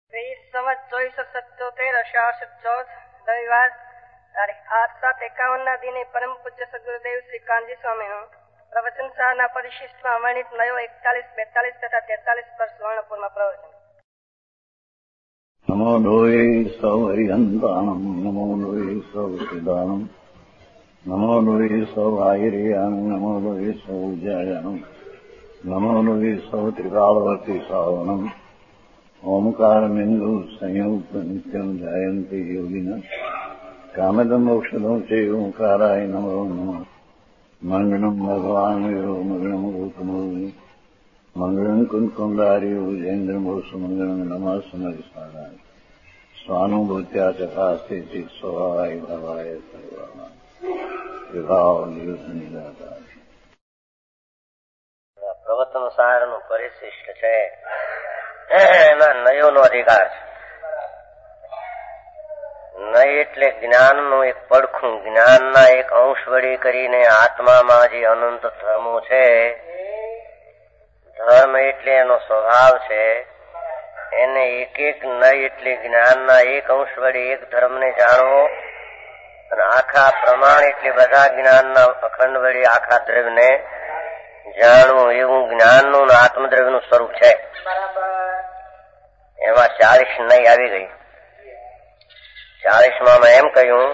સંવત 2477 અષાઢ 14 રવિવાર તારીખ 8/7/51 દિને પરમ પૂજ્ય સદગુરુદેવ શ્રી કાનજી સ્વામીનું પ્રવચન શાહના પરિશિષ્ટમાં વર્ણિત નયો 41, 42 તથા 43 પર સુવર્ણપુરમાં પ્રવચન. નમો લોહે સૌ હરિહંતાણમ, નમો લોહે સૌ સિદાનમ, નમો લોહે સૌ આયર્યાનમ, નમો લોહે સૌ જયાનમ, નમો લોહે સૌ ત્રિકાળવતી સાવનમ. ઓમકારમિંદુ સંયુક્ત નિત્યમ જાયંતિ યોગિના કામદમ મોક્ષદમ છે ઓંકારાય નમો નમઃ. મંગળમ ભગવાન વીરો મંગળમ ગૌતમો મંગળમ કુંકુંડાર્યો જૈન્દ્રમો સુમંગળમ નમઃ સમરિસારાય સ્વાનુભૂત્યા ચકાસ્તે ચિત સ્વભાવાય ભવાય સર્વાના વિભાવ નિદાતા. પ્રવચન સારનું પરિશિષ્ટ છે, એમાં નયોનો અધિકાર છે. નય એટલે જ્ઞાનનું એક પડખું, જ્ઞાનના એક અંશ વળી કરીને આત્મામાં જે અનંત ધર્મો છે, ધર્મ એટલે એનો સ્વભાવ છે, એને એક એક નય એટલે જ્ઞાનના એક અંશ વળી એક ધર્મને જાણવો અને આખા પ્રમાણ એટલે બધા જ્ઞાનના અખંડ વળી આખા દ્રવ્યને જાણવું, એવું જ્ઞાનનું આત્મદ્રવ્યનું સ્વરૂપ છે. એમાં 40 નય આવી ગઈ. 40માં એમ કહ્યું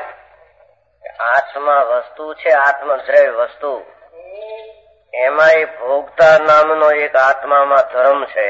આત્મા વસ્તુ છે, આત્મદ્રવ્ય વસ્તુ, એમાં એ ભોગતા નામનો એક આત્મામાં ધર્મ છે.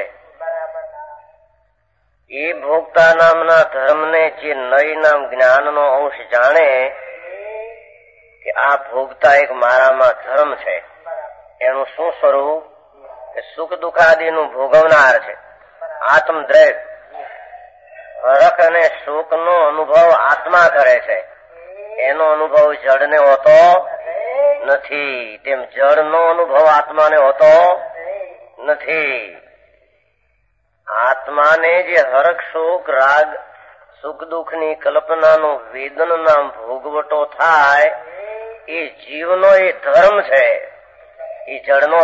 એ ભોગતા નામના ધર્મને જે નય નામ જ્ઞાનનો અંશ જાણે કે આ ભોગતા એક મારામાં ધર્મ છે, એનું શું સ્વરૂપ કે સુખ દુઃખાદિનું ભોગવનાર છે, આત્મદ્રવ્ય. હરખ અને સુખ નો અનુભવ આત્મા કરે છે, એનો અનુભવ જડને હોતો નથી, તેમ જડનો અનુભવ આત્માને હોતો નથી. આત્માને જે હરખ સુખ રાગ સુખ દુઃખની કલ્પનાનો વેદન નામ ભોગવટો થાય, એ જીવનો એ ધર્મ છે. એ જડનો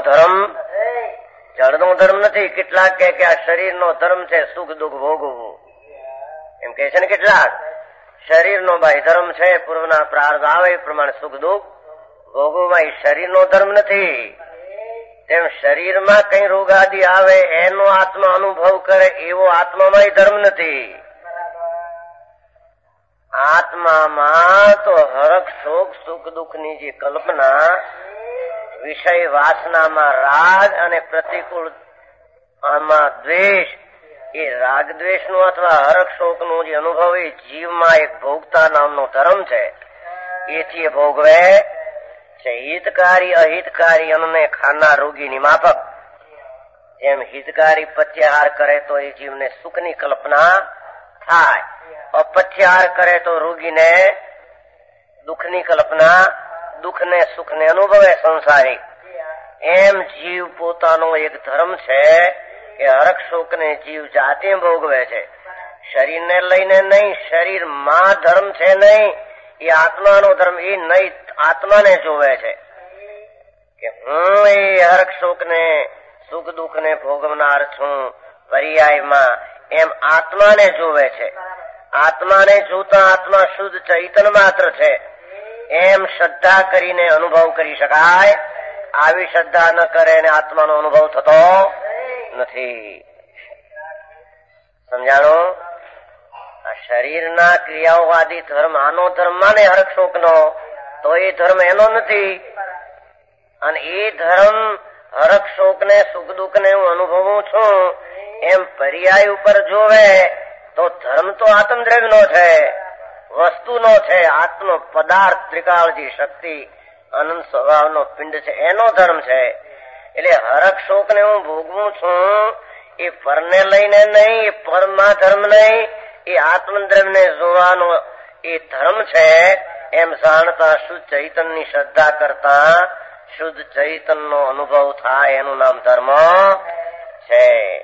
ધર્મ નથી. કેટલાક કે આ શરીરનો ધર્મ છે સુખ દુઃખ ભોગવવું, એમ કે છે ને કેટલાક. શરીરનો બાહ્ય ધર્મ છે, પૂર્વના પ્રારબ્ધ આવે એ પ્રમાણે સુખ દુઃખ ભોગવવા, એ શરીરનો ધર્મ નથી. તેમ શરીરમાં કઈ રોગ આદિ આવે એનો આત્મા અનુભવ કરે એવો આત્મામાં ધર્મ નથી. આત્મામાં તો હરખ શોક સુખ દુઃખની જે કલ્પના, વિષય વાસનામાં રાગ અને પ્રતિકૂળ આમાં દ્વેષ, એ રાગ દ્વેષનું અથવા હરખ શોકનું જે અનુભવ એ જીવમાં એક ભોગતા નામનો ધર્મ છે. એથી ભોગવે છે હિતકારી અહિતકારી અન્નને ખાનાર રોગીની માફક. જેમ હિતકારી પથ્યાહાર કરે તો એ જીવને સુખની કલ્પના થાય, અપથ્યાહાર કરે તો રોગીને દુઃખની કલ્પના, દુઃખને સુખને અનુભવે સંસારી. એમ જીવ પોતાનો એક ધર્મ છે કે હરખ શોકને જીવ જાતે ભોગવે છે. શરીરને લઈને નહીં, શરીરમાં ધર્મ છે નહીં, એ આત્માનો ધર્મ. એ નહીં આત્માને જોવે છે કે હું એ હરખ શોકને સુખ દુઃખને ભોગવનાર છું પર્યાયમાં, એમ આત્માને જોવે છે. આત્માને જોતા આત્મા શુદ્ધ ચૈતન્ય માત્ર છે, એમ શ્રદ્ધા કરીને અનુભવ કરી શકાય. આવી શ્રદ્ધા ન કરે ને આત્માનો અનુભવ થતો નથી. સમજાણો? આ શરીરના ક્રિયાઓવાદી ધર્મ, આનો ધર્મ માને હરખ શોકનો, તો એ ધર્મ એનો નથી. અને એ ધર્મ હરખ શોકને સુખ દુઃખને હું અનુભવું છું એમ પર્યાય ઉપર જોવે તો ધર્મ તો આત્મદ્રવ્યનો છે, વસ્તુનો છે. આત્મ પદાર્થ ત્રિકાળજી શક્તિ અનંત સ્વભાવનો પિંડ છે, એનો ધર્મ છે. એટલે હરખ શોકને હું ભોગવું છું એ પરને લઈને નહીં, એ પરમાં ધર્મ નહીં, એ આત્મદ્રવ્યને જોવાનો એ ધર્મ છે. એમ જાણતા શુદ્ધ ચૈતનની શ્રદ્ધા કરતા શુદ્ધ ચૈતનનો અનુભવ થાય, એનું નામ ધર્મ છે.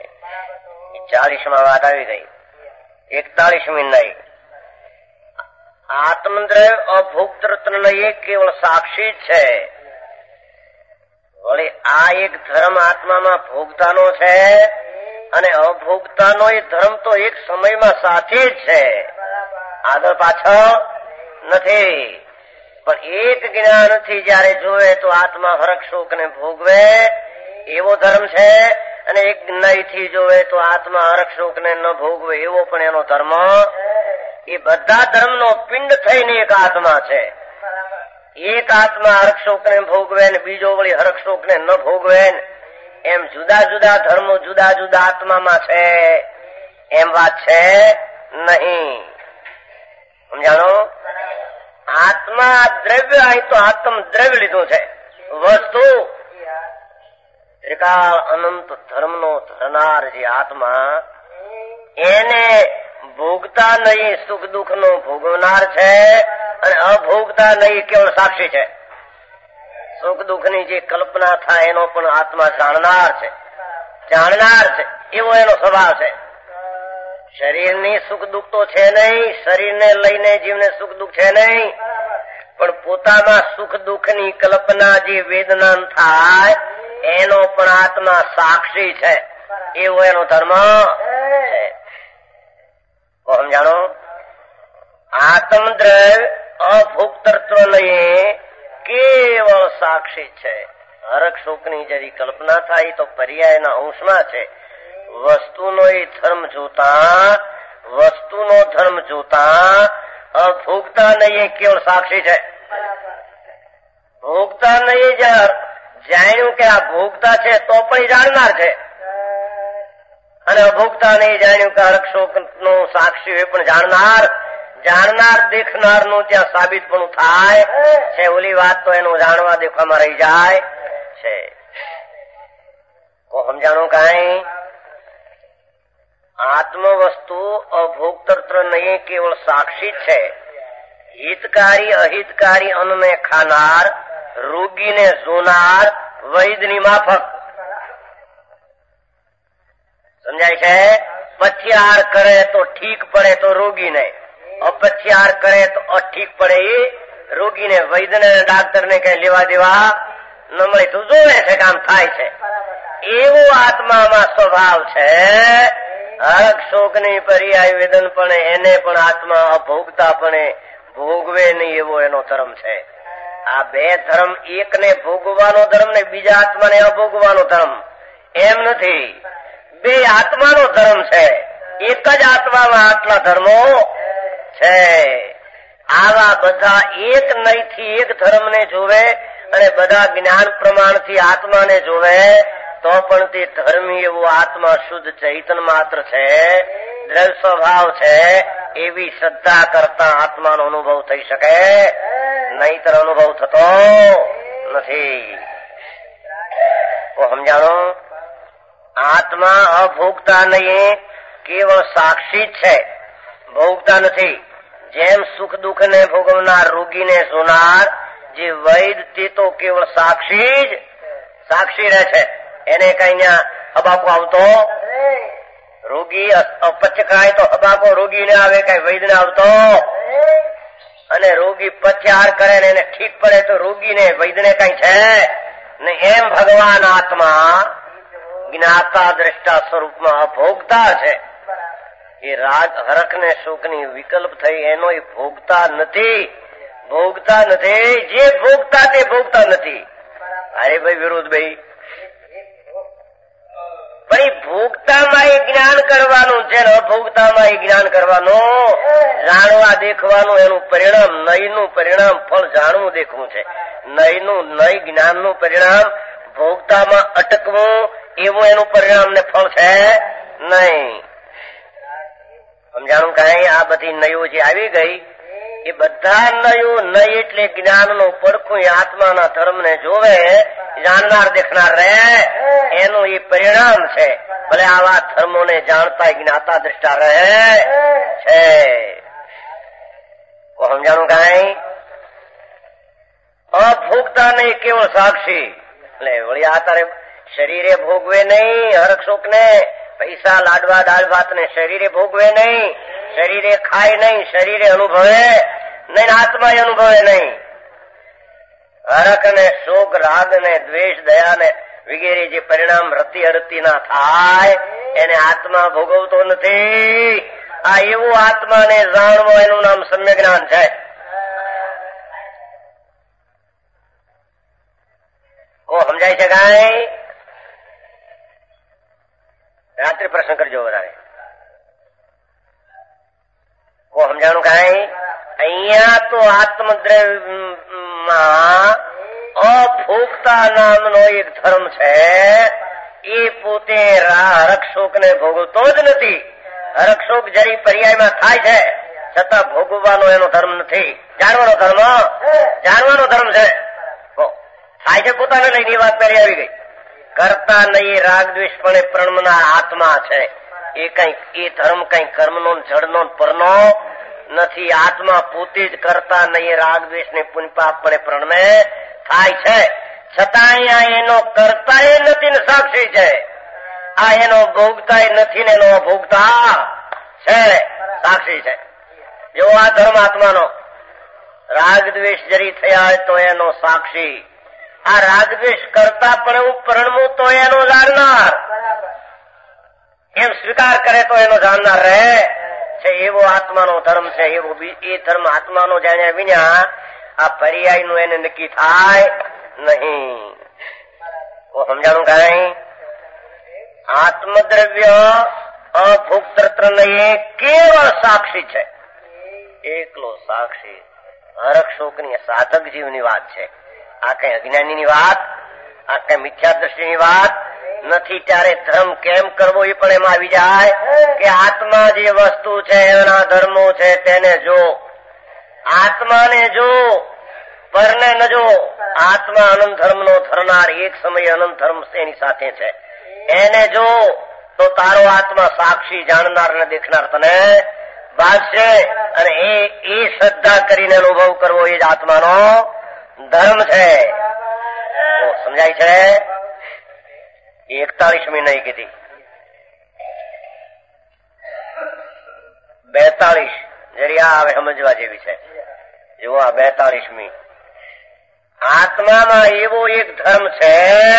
40માં વાત આવી ગઈ. 41મી નહીં. આત્મદ્રવ્ય અભોક્તૃત્વ નહીં, કેવળ સાક્ષી જ છે. વળી આ એક ધર્મ આત્મામાં ભોગતાનો છે, અને અભોગતાનો એ ધર્મ તો એક સમયમાં સાથે જ છે, આગળ પાછળ નથી. પણ એક જ્ઞાનથી જયારે જોવે તો આત્મા હરખ શોક ને ભોગવે એવો ધર્મ છે, અને એક જ્ઞાનથી જોવે તો આત્મા હરખ શોક ને ન ભોગવે એવો પણ એનો ધર્મ. એ બધા ધર્મનો પિંડ થઈને એક આત્મા છે. એક આત્મા હરખ શોક ને ભોગવે ને બીજો વળી હરખ શોક ને ન ભોગવે, એમ જુદા જુદા ધર્મો જુદા જુદા આત્મામાં છે એમ વાત છે નહીં. સમજાણો? આત્મા દ્રવ્ય, અહીં તો આત્મ દ્રવ્ય લીધું છે, વસ્તુ ત્રિકાળ અનંત ધર્મનો ધરનાર જે આત્મા, એને ભોગતા નહીં સુખ દુઃખ નો ભોગવનાર છે, અને અભોગતા નહીં કેવળ સાક્ષી છે. સુખ દુઃખ ની જે કલ્પના થાય એનો પણ આત્મા જાણનાર છે, એવો એનો સ્વભાવ છે. શરીરની સુખ દુઃખ તો છે નહીં, શરીરને લઈને જીવને સુખ દુઃખ છે નહીં, પણ પોતામાં સુખ દુઃખ ની કલ્પના જે વેદના થાય એનો પણ આત્મા સાક્ષી છે, એવો એનો ધર્મ છે. સમજાણો? આત્મદ્રવ્ય અભોક્તૃત્વ નહીં, કેવળ સાક્ષી છે. હરખ શોક ની જરી કલ્પના થાય તો પર્યાયના અંશમાં છે. વસ્તુનો એ ધર્મ જોતા અભોગતા નહીં, કેવળ સાક્ષી છે. ભોગતા નહીં જાણ્યું કે આ ભોગતા છે તો પણ જાણનાર છે, અને અભોગતા નહીં જાણ્યું કે હરખ શોક નો સાક્ષી એ પણ જાણનાર દેખનાર નું ત્યાં સાબિત પણ થાય છે. ઓલી વાત તો એનું જાણવા દેખવામાં રહી જાય છે. સમજાણું? કઈ આત્મ વસ્તુ અભોક્તૃત્વ નહીં, કેવળ સાક્ષી છે. હિતકારી અહિતકારી અન્નને ખાનાર, રોગીને જોનાર, વૈદની માફક. સમજાય છે? પથ્યાર કરે તો ઠીક પડે તો રોગીને, અપથ્યાર કરે તો અઠીક પડે એ રોગીને. વૈદ્યને ડાક્ટરને કઈ લેવા દેવા ન મળે તો જોવે છે કામ થાય છે. એવો આત્મામાં સ્વભાવ છે. હરખ શોક ની પર્યાય વેદન પણ એને પણ આત્મા અભોગતા પણ ભોગવે નહીં, એવો એનો ધર્મ છે. આ બે ધર્મ, એકને ભોગવાનો ધર્મ ને બીજા આત્માને અભોગવાનો ધર્મ, એમ નથી. બે આત્માનો ધર્મ છે. એક જ આત્મામાં આટલા ધર્મો છે. આવા બધા એક નહીથી એક ધર્મને જોવે અને બધા જ્ઞાન પ્રમાણથી આત્માને જોવે તો પણ તે ધર્મી એવો આત્મા શુદ્ધ ચૈતન માત્ર છે, દ્રવ્ય સ્વભાવ છે, એવી શ્રદ્ધા કરતા આત્માનો અનુભવ થઈ શકે, નહીતર અનુભવ થતો નથી. તો સમજાણો? આત્મા અભોગતા નહીં, કેવળ સાક્ષી જ છે, ભોગતા નથી. જેમ સુખ દુઃખ ને ભોગવનાર, રોગીને જોનાર જે વૈદ, તે તો કેવળ સાક્ષી રહે છે. એને કઈ ત્યાં હબાકો આવતો, રોગી અપચકાય તો હબાકો રોગીને આવે, કઈ વૈદને આવતો. અને રોગી પથ્યાર કરે ને એને ઠીક પડે તો રોગીને વૈદને કઈ છે ને. એમ ભગવાન આત્મા જ્ઞાતા દ્રષ્ટા સ્વરૂપમાં અભોગતા છે. એ રાગ હરખ ને શોક ની વિકલ્પ થઈ એનો એ ભોગતા નથી. જે ભોગતા તે ભોગતા નથી. અરે ભાઈ વિરોધ ભાઈ, પણ ભોગતામાં એ જ્ઞાન કરવાનું છે ને અભોગતામાં એ જ્ઞાન કરવાનું, જાણવા દેખવાનું. એનું પરિણામ, નયનું પરિણામ ફળ જાણવું દેખવું છે. નય જ્ઞાનનું પરિણામ ભોગતામાં અટકવું, એવું એનું પરિણામ ને ફળ છે નહીં. સમજાણું? કઈ આ બધી નયો જે આવી ગઈ એ બધા નયો, નય એટલે જ્ઞાનનું પડખું આત્માના ધર્મને જોવે, જાણનાર દેખનાર રહે, એનું એ પરિણામ છે. ભલે આવા ધર્મોને જાણતા જ્ઞાતા દ્રષ્ટા રહે છે. સમજાણું? કઈ અભોગતા નહીં, કેવળ સાક્ષી. એટલે વળી આ તારે શરીરે ભોગવે નહીં હરખ શોક ને, પૈસા લાડવા દાળ ભાત ને શરીરે ભોગવે નહીં, શરીરે ખાય નહીં, શરીરે અનુભવે નહીં, આત્મા અનુભવે નહીં. હરખ ને શોક, રાગ ને દ્વેષ, દયા ને વગેરે જે પરિણામ રતિ અરતિ ના થાય એને આત્મા ભોગવતો નથી. આ એવું આત્માને જાણવો એનું નામ સમ્યક જ્ઞાન છે. સમજાય છે કાંઈ? રાત્રે પ્રશ્ન કરજો વધારે. સમજાણું કાંઈ? અહીંયા તો આત્મદ્રવ્યમાં અભોગતા નામનો એક ધર્મ છે. એ પોતે હરકશોક ને ભોગવતો જ નથી. હરકશોક જરી પર્યાયમાં થાય છે છતાં ભોગવવાનો એનો ધર્મ નથી. જાણવાનો ધર્મ છે. થાય છે પોતાને લઈને વાત પહેલી આવી ગઈ. કરતા નહીં રાગ દ્વેષ પણ પ્રણમનાર આત્મા છે. એ ધર્મ કઈ કર્મનો જડનો પરનો નથી. આત્મા પોતે જ કરતા નહીં રાગ દ્વેષ ને પુણ્ય પાપ પણ પ્રણમે થાય છે છતાં એનો કરતા એ નથી ને સાક્ષી છે. આ એનો ભોગતા નથી ને એનો અભોગતા છે, સાક્ષી છે. જો આ ધર્મ આત્માનો રાગ દ્વેષ જરી થયા હોય તો એનો સાક્ષી. આ રાગદ્વેષ કરતા પણ હું પરણવું તો એનો જાણનાર. એમ સ્વીકાર કરે તો એનો જાણનાર રહે છે. એવો આત્માનો ધર્મ છે. એવો એ ધર્મ આત્માનો જાણ્યા વિના આ પર્યાયનું એને નક્કી થાય નહીં. સમજાણું કાંઈ? આત્મદ્રવ્ય અભોક્તૃ નહીં, કેવળ સાક્ષી છે. એકલો સાક્ષી. હરકશોકની સાધક જીવની વાત છે. આ કઈ અજ્ઞાનીની વાત, આ કઈ મિથ્યા દ્રષ્ટિની વાત નથી. ત્યારે ધર્મ કેમ કરવો એ પણ એમાં આવી જાય કે આત્મા જે વસ્તુ છે એના ધર્મો છે તેને જો. આત્માને જો, પરને ન જો. આત્મા અનંત ધર્મનો ધરનાર, એક સમયે અનંત ધર્મ એની સાથે છે. એને જો તો તારો આત્મા સાક્ષી, જાણનાર ને દેખનાર તને ભાગશે. અને એ શ્રદ્ધા કરીને અનુભવ કરવો એ જ આત્માનો ધર્મ છે. સમજાય છે? 41મી નહીં કીધી, 42 જરિયા આવે સમજવા જેવી છે. જુઓ આ 42મી. આત્મામાં એવો એક ધર્મ છે.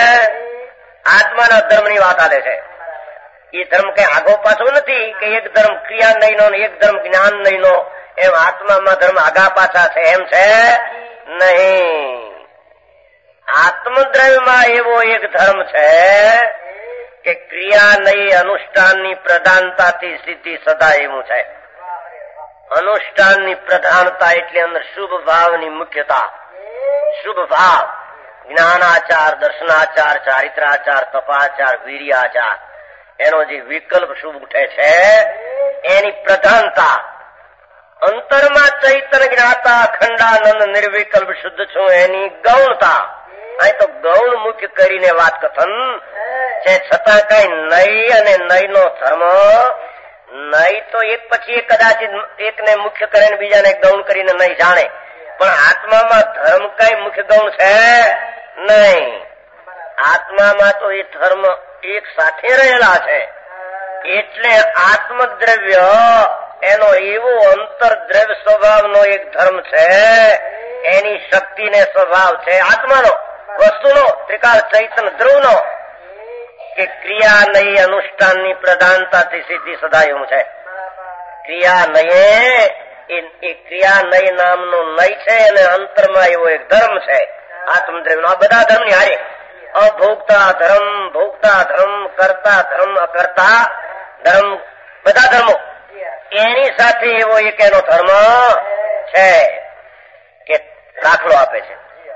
આત્માના ધર્મની વાત આલે છે. એ ધર્મ કઈ આગો પાછો નથી કે એક ધર્મ ક્રિયા નહીં નો એક ધર્મ જ્ઞાન નહીં નો. એમ આત્મામાં ધર્મ આગા પાછા છે એમ છે નહીં. આત્મદ્રવ્યમાં એવો એક ધર્મ છે કે ક્રિયા નહીં અનુષ્ઠાનની પ્રધાનતાથી સ્થિતિ સદા એવું છે. અનુષ્ઠાનની પ્રધાનતા એટલે અંદર શુભ ભાવની મુખ્યતા. શુભ ભાવ, જ્ઞાનાચાર, દર્શનાચાર, ચારિત્રાચાર, તપાચાર, વીર્યાચાર, એનો જે વિકલ્પ શુભ ઉઠે છે એની પ્રધાનતા. અંતરમાં ચૈતન્ય જ્ઞાતા અખંડાનંદ નિર્વિકલ્પ શુદ્ધ છું એની ગૌણતા. અહીં તો ગૌણ મુખ્ય કરીને વાત કથન છે. છતાં કઈ નઈ અને નઈ નો ધર્મ નઈ તો એક પછી એક કદાચ એકને મુખ્ય કરીને બીજાને ગૌણ કરીને નહીં જાણે. પણ આત્મામાં ધર્મ કઈ મુખ્ય ગૌણ છે નહીં. આત્મામાં તો એ ધર્મ એક સાથે રહેલા છે. એટલે આત્મદ્રવ્ય એનો એવો અંતરદ્રવ્ય સ્વભાવનો એક ધર્મ છે. એની શક્તિ ને સ્વભાવ છે આત્માનો, વસ્તુનો, ત્રિકાળ ચૈતન્ય ધ્રુવનો કે ક્રિયા નહીં અનુષ્ઠાનની પ્રધાનતાથી સિદ્ધિ સદા એવું છે. ક્રિયા નહીં એ ક્રિયા નહીં નામનો નય છે અને અંતરમાં એવો એક ધર્મ છે આત્મદ્રવ્યનો. આ બધા ધર્મની હારે અભોગતા ધર્મ, ભોગતા ધર્મ, કરતા ધર્મ, અકર્તા ધર્મ, બધા ધર્મો એની સાથે એવો એક એનો ધર્મ છે કે દાખલો આપે છે.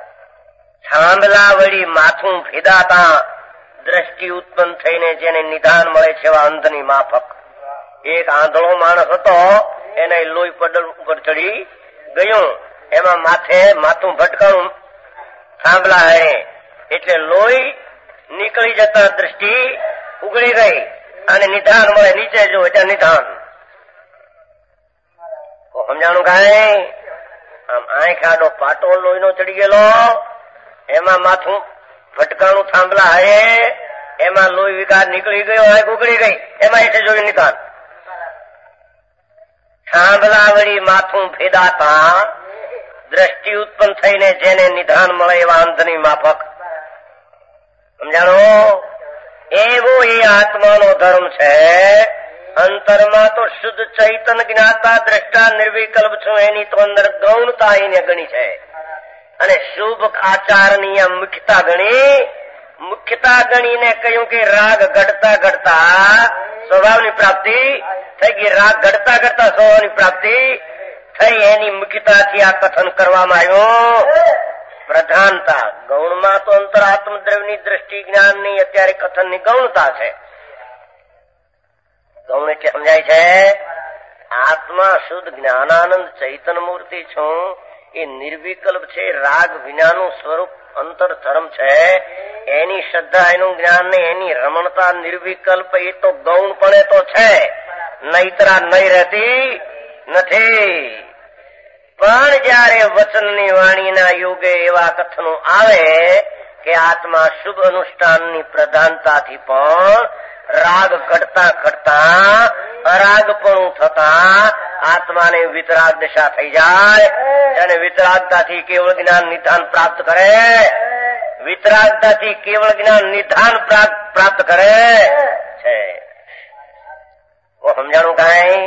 થાંભલા વળી માથું ફેદાતા દ્રષ્ટિ ઉત્પન્ન થઈને જેને નિદાન મળે છે એવા અંધની માફક. એક આંધળો માણસ હતો, એને લોહી પડલ ઉપર ચડી ગયું. એમાં માથું ભટકાણું થાંભલા હે એટલે લોહી નીકળી જતા દ્રષ્ટિ ઉગડી ગઈ અને નિધાન મળે. નીચે જો એટલે નિધાન. સમજાણું કાંઈ? આમ આંખ આડો પાટો લોહીનો ચડી ગયેલો, એમાં માથું ભટકાણું થાંભલા હે, એમાં લોહી વિકાર નીકળી ગયો, આંખ ઉગડી ગઈ, એમાં એટલે જોયું નિધાન. થાંભલા વળી માથું ફેદાતા દ્રષ્ટિ ઉત્પન્ન થઈને જેને નિધાન મળે એવા અંધની માફક. સમજાણો? એવો એ આત્માનો ધર્મ છે. અંતરમાં તો શુદ્ધ ચૈતન જ્ઞાતા દ્રષ્ટા નિર્વિકલ્પ છું, એની તો અંદર ગૌણતા એને ગણી છે. અને શુભ આચારની આ મુખ્યતા ગણીને કહ્યું કે રાગ ઘટતા ઘટતા સ્વભાવની પ્રાપ્તિ થઈ ગઈ. રાગ ઘટતા ઘટતા સ્વભાવની પ્રાપ્તિ થઈ, એની મુખ્યતાથી આ કથન કરવામાં આવ્યું. પ્રધાનતા ગૌણમાં તો અંતરાત્મ દ્રવ્યની દ્રષ્ટિ જ્ઞાનની અત્યારે કથનની ગૌણતા છે. ગૌણ એટલે સમજાય છે આત્મા શુદ્ધ જ્ઞાનાનંદ ચૈતન મૂર્તિ છું, એ નિર્વિકલ્પ છે, રાગ વિનાનું સ્વરૂપ અંતર ધર્મ છે. એની શ્રદ્ધા, એનું જ્ઞાન ને એની રમણતા નિર્વિકલ્પ એ તો ગૌણપણે તો છે, નહીતરા નહીં રહેતી નથી. પણ જયારે વચનની વાણીના યુગે એવા કથનો આવે કે આત્મા શુભ અનુષ્ઠાનની પ્રધાનતાથી પણ રાગ ઘટતા ઘટતા અરાગપણું થતા આત્માને વિતરાગ દશા થઈ જાય અને વિતરાગતાથી કેવળ જ્ઞાન નિધાન પ્રાપ્ત કરે. વિતરાગતાથી કેવળ જ્ઞાન નિધાન પ્રાપ્ત કરે છે. સમજાણું કઈ?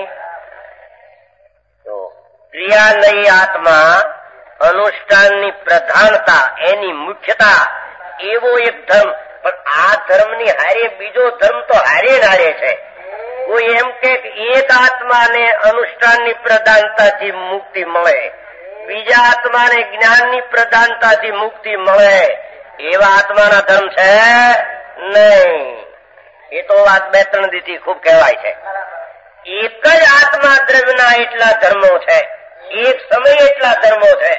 ક્રિયાલયી આત્મા અનુષ્ઠાનની પ્રધાનતા, એની મુખ્યતા, એવો એક ધર્મ. પણ આ ધર્મની હારે બીજો ધર્મ તો હારે નારે છે. કોઈ એમ કે એક આત્માને અનુષ્ઠાનની પ્રધાનતાથી મુક્તિ મળે, બીજા આત્માને જ્ઞાનની પ્રધાનતાથી મુક્તિ મળે, એવા આત્માના ધર્મ છે નહીં. એ તો વાત 2-3 દીથી ખૂબ કહેવાય છે. એક જ આત્મા દ્રવ્યના એટલા ધર્મો છે, એક સમય એટલા ધર્મો છે.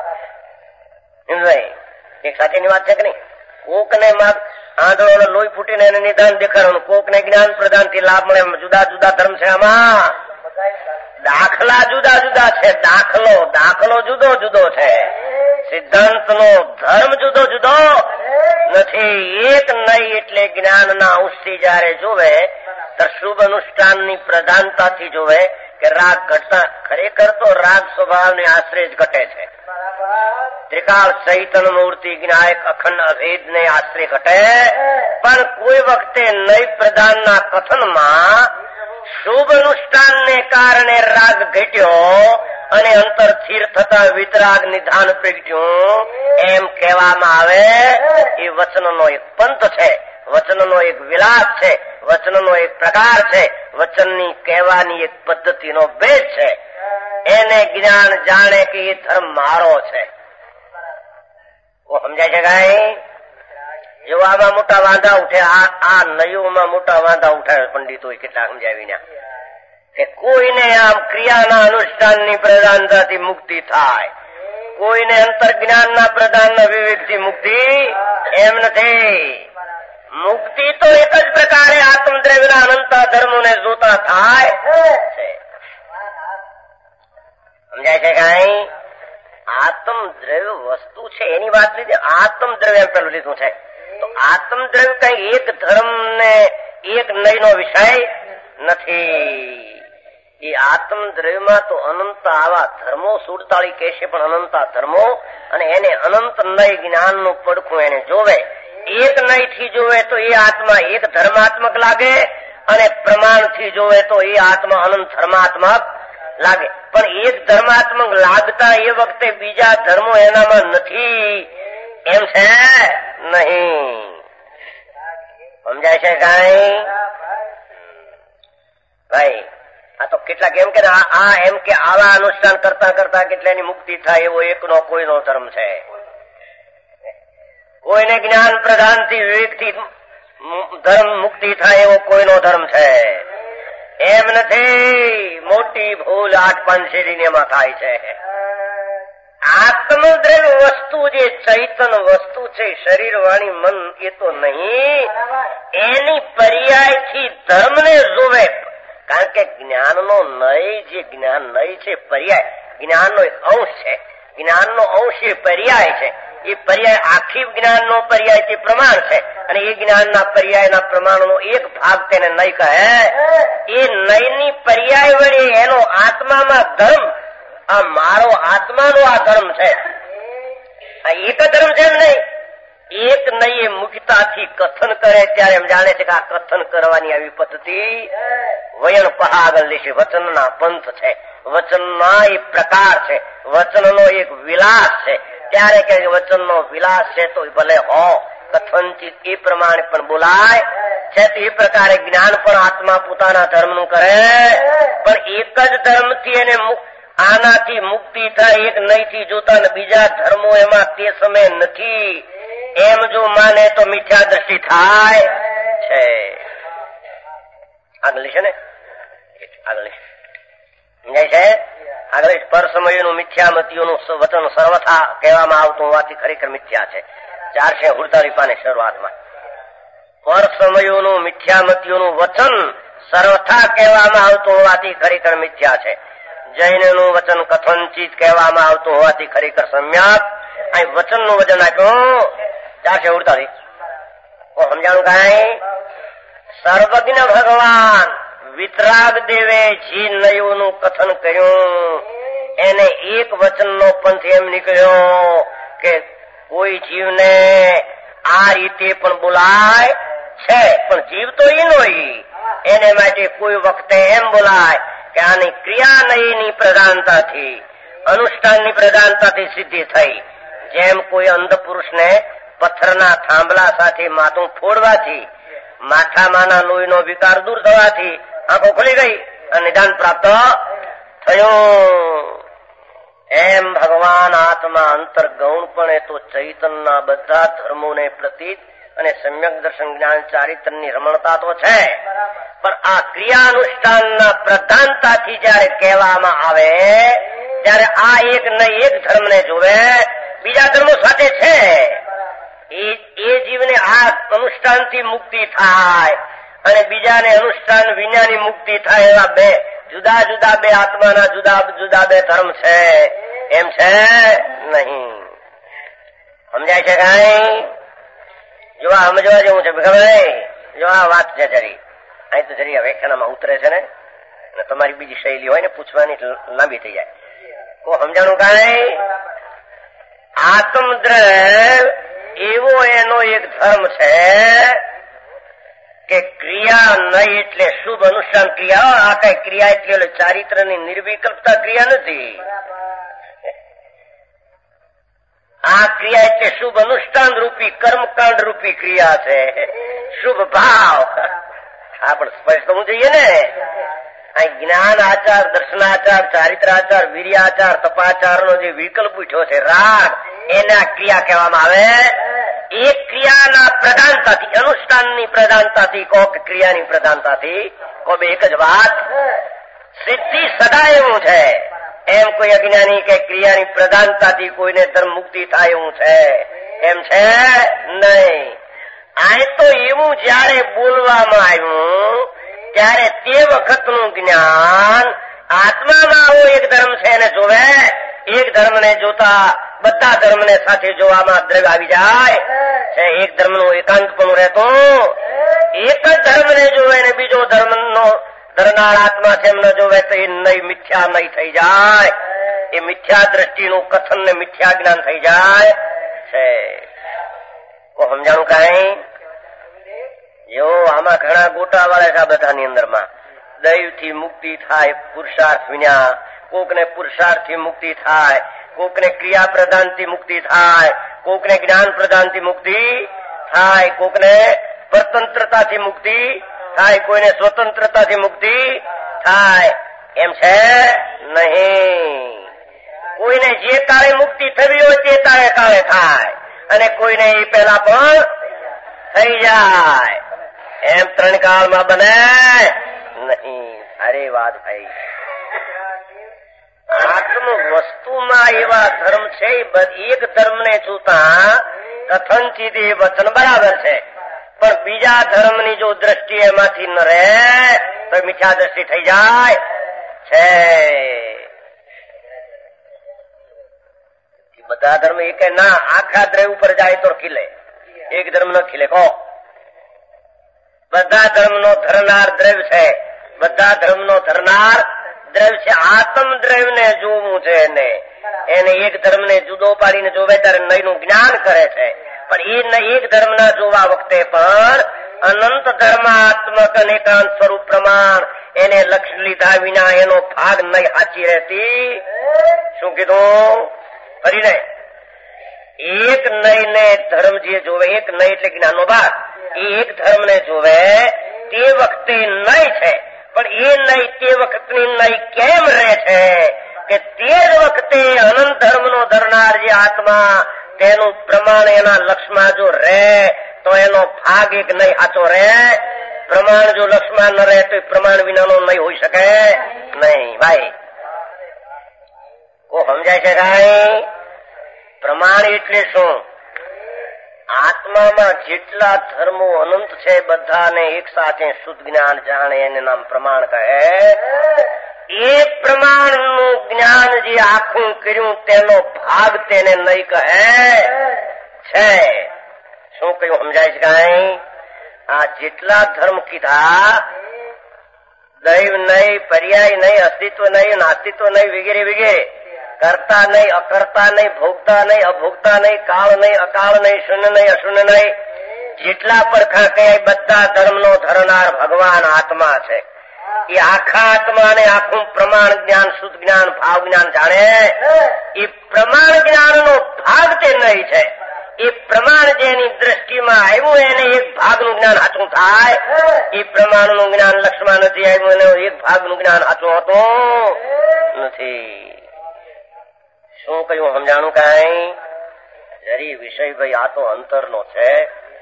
એક સાથેની વાત છે કે નહીં? કોકને આંધળોને લોહી ફૂટીને એને નિદાન દેખાડવાનું, કોકને જ્ઞાન પ્રદાન થી લાભ મળે. જુદા જુદા ધર્મ છે. આમાં દાખલા જુદા જુદા છે. દાખલો જુદો જુદો છે. સિદ્ધાંતનો ધર્મ જુદો જુદો નથી. એક નહીં એટલે જ્ઞાનના અંશથી જયારે જોવે તો શુભ અનુષ્ઠાનની પ્રધાનતાથી જોવે કે રાગ ઘટતા, ખરેખર તો રાગ સ્વભાવને આશ્રય જ ઘટે છે. ત્રિકાળ ચૈતન મૂર્તિ જ્ઞાયક અખંડ અભેદ ને આશ્રય ઘટે. પણ કોઈ વખતે નય પ્રધાનના કથનમાં શુભ અનુષ્ઠાનને કારણે રાગ ઘટ્યો અને અંતર સ્થિર થતા વિતરાગ નિધાન પ્રગટ્યું એમ કહેવામાં આવે. એ વચનનો એક પંથ છે, વચનનો એક વિલાસ છે, વચનનો એક પ્રકાર છે, વચનની કહેવાની એક પદ્ધતિનો ભેદ છે. એને જ્ઞાન જાણે કે એ ધર્મ મારો છે. સમજાય છે કઈ? જો આમાં મોટા વાંધા ઉઠે, આ નયુમાં મોટા વાંધા ઉઠાવે પંડિતો કેટલા સમજાવીને કે કોઈને આમ ક્રિયાના અનુષ્ઠાનની પ્રધાનતાથી મુક્તિ થાય, કોઈને અંતર જ્ઞાનના પ્રધાનના વિવેકથી મુક્તિ, એમ નથી. મુક્તિ તો એક જ પ્રકારે આત્મદ્રવ્યના અનંત ધર્મોને જોતા થાય છે. સમજાય છે કઈ? આત્મદ્રવ્ય વસ્તુ છે એની વાત લીધી. આત્મદ્રવ્ય પેલું લીધું છે. તો આત્મદ્રવ્ય કઈ એક ધર્મ ને એક નયનો વિષય નથી. એ આત્મદ્રવ્યમાં તો અનંત આવા ધર્મો 47 કહેશે, પણ અનંત ધર્મો, અને એને અનંત નય જ્ઞાનનું પડખું એને જોવે. એક નય થી જોવે તો એ આત્મા એક ધર્માત્મક લાગે, અને પ્રમાણથી જોવે તો એ આત્મા અનંત ધર્માત્મક લાગે. પણ એક ધર્માત્મક લાગતા એ વખતે બીજા ધર્મો એનામાં નથી એમ છે નહીં. સમજાય છે કઈ ભાઈ? આ તો કેટલાક એમ કે આ એમ કે આવા અનુષ્ઠાન કરતા કરતા કેટલાની મુક્તિ થાય એવો એકનો કોઈનો ધર્મ છે. કોઈને જ્ઞાન પ્રધાનથી વિવેકથી ધર્મ મુક્તિ થાય એવો કોઈનો ધર્મ છે એમ નથી. મોટી ભૂલ 8 પાંચેરીને એમાં થાય છે. આત્મદ્રવ્ય વસ્તુ જે ચૈતન વસ્તુ છે, શરીર વાણી મન, એ તો નહીં. એની પર્યાયથી ધર્મને જોવે. કારણ કે જ્ઞાનનો નય, જે જ્ઞાન નય છે પર્યાય, જ્ઞાનનો એક અંશ છે. જ્ઞાનનો અંશ એ પર્યાય છે. એ પર્યાય આખી જ્ઞાનનો પર્યાય તે પ્રમાણ છે, અને એ જ્ઞાનના પર્યાયના પ્રમાણનો એક ભાગ તેને નય કહે. એ નયની પર્યાય વડે એનો આત્મામાં ધર્મ, આ મારો આત્માનો આ ધર્મ છે, આ એક ધર્મ છે એમ નહીં. એક નયે મુક્તાથી કથન કરે ત્યારે એમ જાણે છે કે આ કથન કરવાની આવી પદ્ધતિ વયન પહા આગળ લેશે. વચનના પંથ છે, વચનના એક પ્રકાર છે, વચનનો એક વિલાસ છે. ત્યારે કે વચનનો વિલાસ છે તો ભલે હો, કથનચિત એ પ્રમાણે પણ બોલાય છે. તો એ પ્રકારે જ્ઞાન પણ આત્મા પોતાના ધર્મનું કરે, પણ એક જ ધર્મથી એને આનાથી મુક્તિ થાય, એક નહીંથી જોતા ને બીજા ધર્મો એમાં તે સમય નથી એમ જો માને તો મિથ્યા દ્રષ્ટિ થાય છે. આગળ છે ને, આગળ સમજાય છે. આગળ પર સમયનું મિથ્યામતીઓનું વચન સર્વથા કહેવામાં આવતું હોવાથી ખરેખર મિથ્યા છે. 448 પાને શરૂઆતમાં પર સમયોનું મિથ્યામતીઓનું વચન સર્વથા કહેવામાં આવતું હોવાથી ખરેખર મિથ્યા છે. જૈનનું વચન કથનચિત કહેવામાં આવતું હોવાથી ખરેખર સમ્યક. અહીં વચનનું વચન આપ્યું 448. સમજાણું કઈ? સર્વજ્ઞ ભગવાન વિતરાગ દેવે જે નયોનું કથન કર્યું એને એક વચનનો પંથ એમ નીકળ્યો કે કોઈ જીવને આ રીતે પણ બોલાય છે, પણ જીવ તો એનો એને માટે કોઈ વખતે એમ બોલાય કે આની ક્રિયા નયની પ્રધાનતાથી, અનુષ્ઠાનની પ્રધાનતાથી સિદ્ધિ થઈ. જેમ કોઈ અંધ પુરુષને પથ્થરના થાંભલા સાથે માથું ફોડવાથી, માથામાંના લોહીનો વિકાર દૂર થવાથી આંખો ખુલી ગઈ અને નિદાન પ્રાપ્ત થયું. એમ ભગવાન આત્મા અંતર્ગૌણપણે તો ચૈતનના બધા ધર્મોને પ્રતીત અને સમ્યક દર્શન જ્ઞાન ચારિત્રની રમણતા તો છે, પણ આ ક્રિયાનુષ્ઠાનના પ્રધાનતાથી જયારે કહેવામાં આવે ત્યારે આ એક ને એક ધર્મને જોવે, બીજા ધર્મો સાથે છે. એ જીવને આ અનુષ્ઠાનથી મુક્તિ થાય અને બીજાને અનુષ્ઠાન વિનાની મુક્તિ થાય. એવા બે જુદા જુદા બે આત્માના જુદા જુદા બે ધર્મ છે એમ છે નહીં. સમજાય છે કઈ? જો આ સમજવા જેવું છે ખબર? જો આ વાત છે જરી અહીં તો જરી વ્યાખ્યાનમાં ઉતરે છે ને, અને તમારી બીજી શૈલી હોય ને પૂછવાની લાંબી થઈ જાય. તો સમજાણું કઈ? આત્મદ્રવ એવો એનો એક ધર્મ છે કે ક્રિયા નહીં એટલે શુભ અનુષ્ઠાન ક્રિયા. આ કઈ ક્રિયા એટલે ચારિત્રની નિર્વિકલ્પતા ક્રિયા નથી. આ ક્રિયા એટલે શુભ અનુષ્ઠાન રૂપી કર્મકાંડ રૂપી ક્રિયા છે. શુભ ભાવ આપણે સ્પષ્ટ થવું જોઈએ ને. અહીં જ્ઞાન આચાર, દર્શનાચાર, ચારિત્રાચાર, વીર્યાચાર, તપાચારનો જે વિકલ્પ ઉઠ્યો છે રાગ, એના ક્રિયા કહેવામાં આવે. એક ક્રિયાના પ્રધાનતાથી, અનુષ્ઠાનની પ્રધાનતાથી કહો કે ક્રિયાની પ્રધાનતાથી કહો, બે એક જ વાત. સિદ્ધિ સદા એવું છે. એમ કોઈ અજ્ઞાની કે ક્રિયાની પ્રધાનતાથી કોઈને ધર્મ મુક્તિ થાય એવું છે એમ છે નહીં. આ તો એવું જયારે બોલવામાં આવ્યું ત્યારે તે વખતનું જ્ઞાન આત્મામાં આવો એક ધર્મ છે એને જોવે. એક ધર્મને જોતા બધા ધર્મને સાથે જોવામાં દ્રવ્ય આવી જાય છે. એક ધર્મનું એકાંતપણું રહેતું, એક જ ધર્મને જોવે ને બીજો ધર્મનો ધરનાર આત્મા છે એમ ન જોવે તો એ નહીં મિથ્યા નહીં થઈ જાય. એ મિથ્યા દ્રષ્ટિનું કથન ને મિથ્યા જ્ઞાન થઈ જાય છે. સમજાણું કઈ? જો આમાં ઘણા ગોટા વાળા છે આ બધાની અંદરમાં. દૈવથી મુક્તિ થાય પુરુષાર્થ વિના, કોકને પુરુષાર્થથી મુક્તિ થાય, કોકને ક્રિયા પ્રધાનથી મુક્તિ થાય, કોકને જ્ઞાન પ્રધાનથી મુક્તિ થાય, કોકને પરતંત્રતાથી મુક્તિ થાય, કોઈને સ્વતંત્રતાથી મુક્તિ થાય એમ છે નહીં. કોઈને જે કાળે મુક્તિ થવી હોય તે કાળે થાય અને કોઈને એ પહેલા પણ થઈ જાય. એમ ત્રણ કાળમાં બને નહીં. અરે વાત ભાઈ, આત્મ વસ્તુમાં એવા ધર્મ છે. એક ધર્મને જોતા કથનચિત એ વચન બરાબર છે, પણ બીજા ધર્મની જો દ્રષ્ટિ એમાંથી ન રહે તો મિથ્યા દ્રષ્ટિ થઈ જાય છે. બધા ધર્મ એક ના આખા દ્રવ્ય ઉપર જાય તો ખીલે, એક ધર્મ ન ખીલે. કહો બધા ધર્મનો ધરનાર દ્રવ્ય છે, બધા ધર્મનો ધરનાર દ્રવ્ય છે. આત્મ દ્રવ્યને જોવું છે એને એક ધર્મને જુદો પાડીને જોવે ત્યારે નયનું જ્ઞાન કરે છે. પણ એ એક ધર્મના જોવા વખતે પણ અનંત ધર્માત્મક અનેકાંત સ્વરૂપ પ્રમાણ એને લક્ષ્ય લીધા વિના એનો ભાગ નહીં સાચી રહેતી. શું કીધું? ફરીને એક નય ને ધર્મ જે જોવે, એક નય એટલે જ્ઞાનનો ભાગ, એ એક ધર્મ ને જોવે તે વખતે નય છે. પણ એ નય તે વખતની નય કેમ રહે છે કે તે જ વખતે અનંત ધર્મનો ધરનાર જે આત્મા તેનું પ્રમાણ એના લક્ષમાં જો રહે તો એનો ભાગ એક નય સાચો રહે. પ્રમાણ જો લક્ષમાં ન રહે તો પ્રમાણ વિનાનો નહીં હોઈ શકે નહીં. ભાઈ કો સમજાય છે કાંઈ? પ્રમાણ એટલે શું? આત્મામાં જેટલા ધર્મો અનંત છે બધાને એક સાથે શુદ્ધ જ્ઞાન જાણે એને નામ પ્રમાણ કહે. એ પ્રમાણનું જ્ઞાન જે આખું કર્યું તેનો ભાગ તેને નહીં કહે છે. શું કહ્યું? સમજાય છે કાંઈ? આ જેટલા ધર્મ કીધા, દૈવ નહીં, પર્યાય નહીં, અસ્તિત્વ નહીં, નાસ્તિત્વ નહીં, વગેરે વગેરે, કરતા નહીં, અકર્તા નહીં, ભોગતા નહીં, અભોગતા નહીં, કાળ નહીં, અકાળ નહીં, શૂન્ય નહીં, અશૂન્ય નહીં, જેટલા પરખા કયા બધા ધર્મનો ધરનાર ભગવાન આત્મા છે. એ આખા આત્માને આખું પ્રમાણ જ્ઞાન, શુદ્ધ જ્ઞાન, ભાવ જ્ઞાન જાણે. એ પ્રમાણ જ્ઞાનનો ભાગ તે નહીં છે. એ પ્રમાણ જેની દ્રષ્ટિમાં આવ્યું એને એક ભાગનું જ્ઞાન સાચું થાય. એ પ્રમાણનું જ્ઞાન લક્ષમાં નથી આવ્યું એને એક ભાગનું જ્ઞાન સાચું હોતું નથી. શું કહ્યું? સમજાણું કાંઈ? જરી વિષય ભાઈ આ તો અંતરનો છે.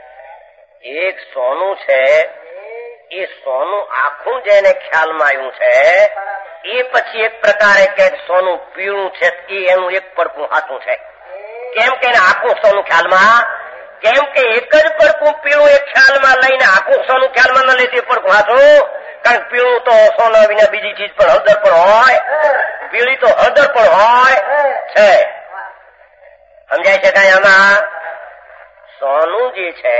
એક સોનું છે, એ સોનું આખું જેને ખ્યાલમાં આવ્યું છે એ પછી એક પ્રકારે કે સોનું પીળું છે એ એનું એક પડકું સાચું છે. કેમ કે આખું સોનું ખ્યાલમાં, કેમ કે એક જ પડકું પીળું એક ખ્યાલમાં લઈને આખું સોનું ખ્યાલમાં ન લેતી પડકું સાચું. કારણ કે પીળું તો સોના વિના બીજી ચીજ પણ હળદર પણ હોય, પીળી તો હળદર પણ હોય છે. સમજાય છે કાંઈ? આમાં સોનું જે છે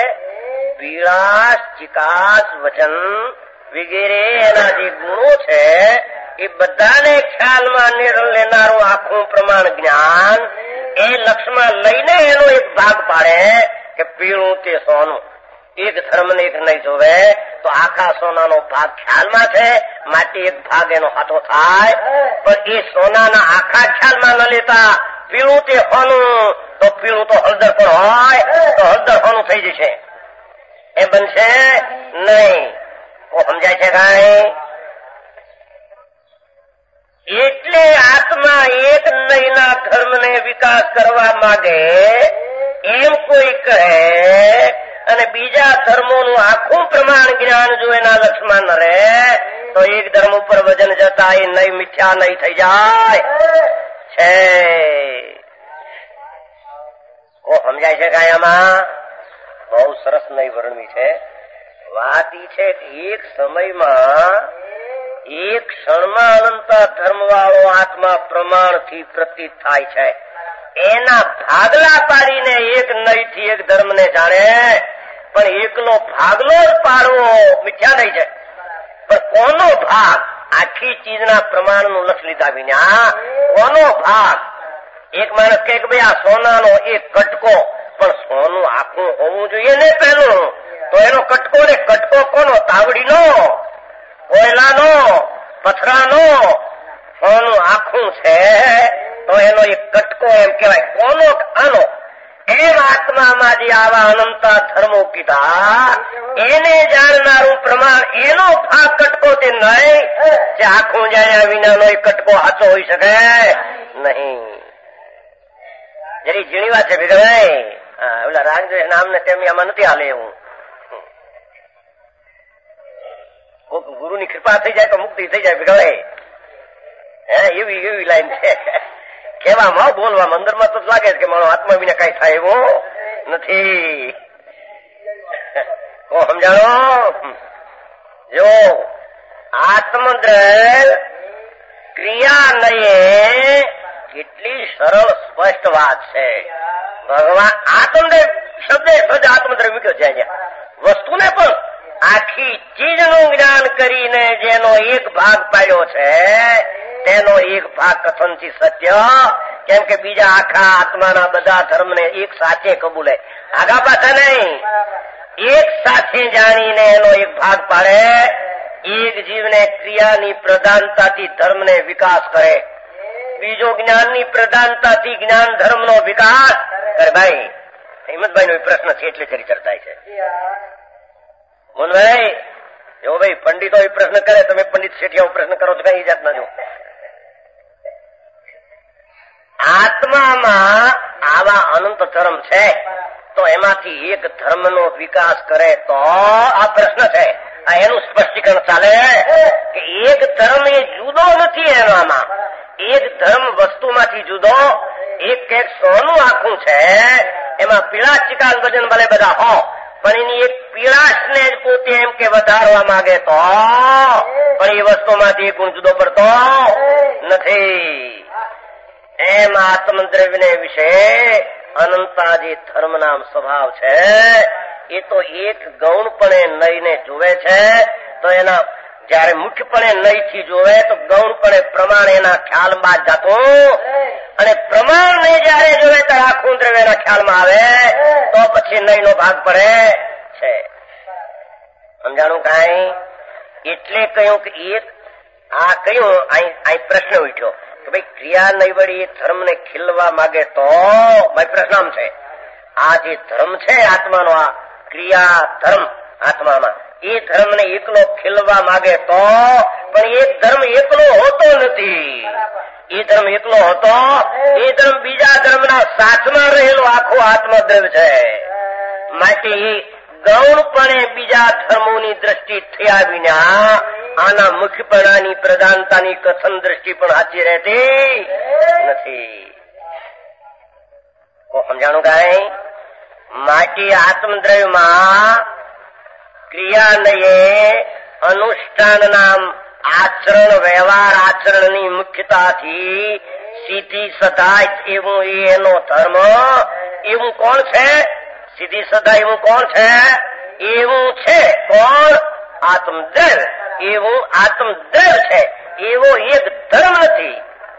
પીળાશ, ચિકાસ, વજન વગેરે એના જે ગુણો છે એ બધાને ખ્યાલમાં લેનારું આખું પ્રમાણ જ્ઞાન એ લક્ષમાં લઈને એનો એક ભાગ પાડે કે પીળું તે સોનું. એક ધર્મ ને એક નહીં જોવે તો આખા સોનાનો ભાગ ખ્યાલમાં છે, માટે એક ભાગ એનો હાથો થાય. પણ એ સોનાના આખા ખ્યાલમાં ન લેતા પીળું તે સોનું, તો પીળું તો હળદર પણ હોય તો હળદર સોનું થઈ જશે. એ બનશે નહીં. સમજાય છે કાંઈ? એટલે આત્મા એક નયના ધર્મને વિકાસ કરવા માંગે એમ કોઈ કહે અને બીજા ધર્મોનું આખું પ્રમાણ જ્ઞાન જો એના લક્ષમાં ન રહે તો એક ધર્મ ઉપર વજન જતા એ નહીં મિથ્યા નહીં થઈ જાય છે. સમજાય છે કાંઈ? આમાં બહુ સરસ નહીં વર્ણવી છે. વાત ઈ છે કે એક સમયમાં એક ક્ષણમાં અનંત ધર્મ વાળો આત્મા પ્રમાણથી પ્રતીત થાય છે. એના ભાગલા પાડીને એક નયથી એક ધર્મને જાણે. પણ એકનો ભાગલો જ પાડવો મિથ્યા નહીં છે. પણ કોનો ભાગ? આખી ચીજના પ્રમાણનું લક્ષ લીધા વિના કોનો ભાગ? એક માણસ કહે કે ભાઈ આ સોનાનો એક કટકો, પણ સોનું આખું હોવું જોઈએ ને પેલું. તો એનો કટકો ને કટકો કોનો? તાવડીનો, કોયલાનો, પથરાનો. સોનું આખું છે તો એનો એક કટકો એમ કેવાય. કોનો? આનો. એમ આત્મામાં જે આવા અનંત ધર્મો કીધા એને જાણનારું પ્રમાણ એનો ભાગ કટકો તે નહીં જે આખું જાણ્યા વિનાનો એક કટકો સાચો હોઈ શકે નહીં. જરી ઝીણી વાત છે ભેગા. ઓલા રાગદ્વેષ નામને તેમ આમાં નથી હાલે એવું. ગુરુની કૃપા થઈ જાય તો મુક્તિ થઈ જાય ભેગા. એવી લાઈન છે. કહેવામાં બોલવામાં અંદરમાં તો લાગે છે કે મારો આત્મા વિના કઈ થાય એવું નથી. સમજાણો? જો આત્મદ્રવ્ય ક્રિયા નયે કેટલી સરળ સ્પષ્ટ વાત છે. ભગવાન આત્મદ્રવ્ય શબ્દ આત્મદ્રવ્ય મૂક્યો છે અહીંયા. વસ્તુને પણ આખી ચીજનું જ્ઞાન કરીને જેનો એક ભાગ પાડ્યો છે તેનો એક ભાગ કથનથી સત્ય. કેમ કે બીજા આખા આત્માના બધા ધર્મને એક સાચે કબૂલે. આગા પાછા નહીં, એક સાથે જાણીને એનો એક ભાગ પાડે. એક જીવને ક્રિયાની પ્રધાનતાથી ધર્મને વિકાસ કરે, બીજો જ્ઞાનની પ્રધાનતાથી જ્ઞાન ધર્મનો વિકાસ કરે. ભાઈ હિંમતભાઈ નો પ્રશ્ન છે એટલે ચર્ચા થાય છે. મોહનભાઈ એવો ભાઈ પંડિતો એ પ્રશ્ન કરે, તમે પંડિત શેઠિયાઓ પ્રશ્ન કરો છો કઈ જાતના જો. આત્મામાં આવા અનંત ધર્મ છે તો એમાંથી એક ધર્મનો વિકાસ કરે તો આ પ્રશ્ન છે. આ એનું સ્પષ્ટીકરણ ચાલે કે એક ધર્મ એ જુદો નથી. એનામાં એક ધર્મ વસ્તુમાંથી જુદો, એક એક સોનું આખું છે, એમાં પીળાશ ચિકાસ વજન ભલે બધા હો, પણ એની એક પીળાશને જ પોતે એમ કે વધારવા માંગે તો પણ એ વસ્તુમાંથી ગુણ જુદો પડતો નથી. એમ આત્મદ્રવ્યને વિશે અનંતા જે ધર્મ નામ સ્વભાવ છે એ તો એક ગૌણપણે નયને જોવે છે. તો એના જયારે મુખ્યપણે નયથી જોવે તો ગૌણપણે પ્રમાણ એના ખ્યાલમાં જતું, અને પ્રમાણને જયારે જોવે ત્યારે આખું દ્રવ્ય એના ખ્યાલમાં આવે તો પછી નયનો ભાગ પડે છે. સમજાણું કાંઈ? એટલે કહ્યું કે એક આ કહ્યું અહીં પ્રશ્ન ઉઠ્યો કે ભાઈ ક્રિયા નૈવડી ધર્મને ખીલવા માંગે તો ભાઈ પ્રશ્ન આમ છે, આ જે ધર્મ છે આત્માનો, આ ક્રિયા ધર્મ આત્મામાં, એ ધર્મને એકલો ખીલવા માંગે તો પણ એ ધર્મ એકલો હોતો નથી. એ ધર્મ એકલો હતો, એ ધર્મ બીજા ધર્મના સાથમાં રહેલો આખો આત્મદ્રવ્ય છે. માટે એ ગૌણપણે બીજા ધર્મોની દ્રષ્ટિ થયા વિના આના મુખ્યપણાની પ્રધાનતાની કથન દ્રષ્ટિ પણ સાચી રહેતી નથી. સમજાણું કાંઈ? માટે આત્મદ્રવ્યમાં ક્રિયાનયે અનુષ્ઠાન નામ આચરણ વ્યવહાર આચરણની મુખ્યતાથી સીધી સદાય એવું એનો ધર્મ. એવું કોણ છે? સીધી સદાય એવું કોણ છે? એવું છે કોણ? આત્મદ્રવ્ય. એવું આત્મદ્રવ્ય છે, એવો એક ધર્મ નથી.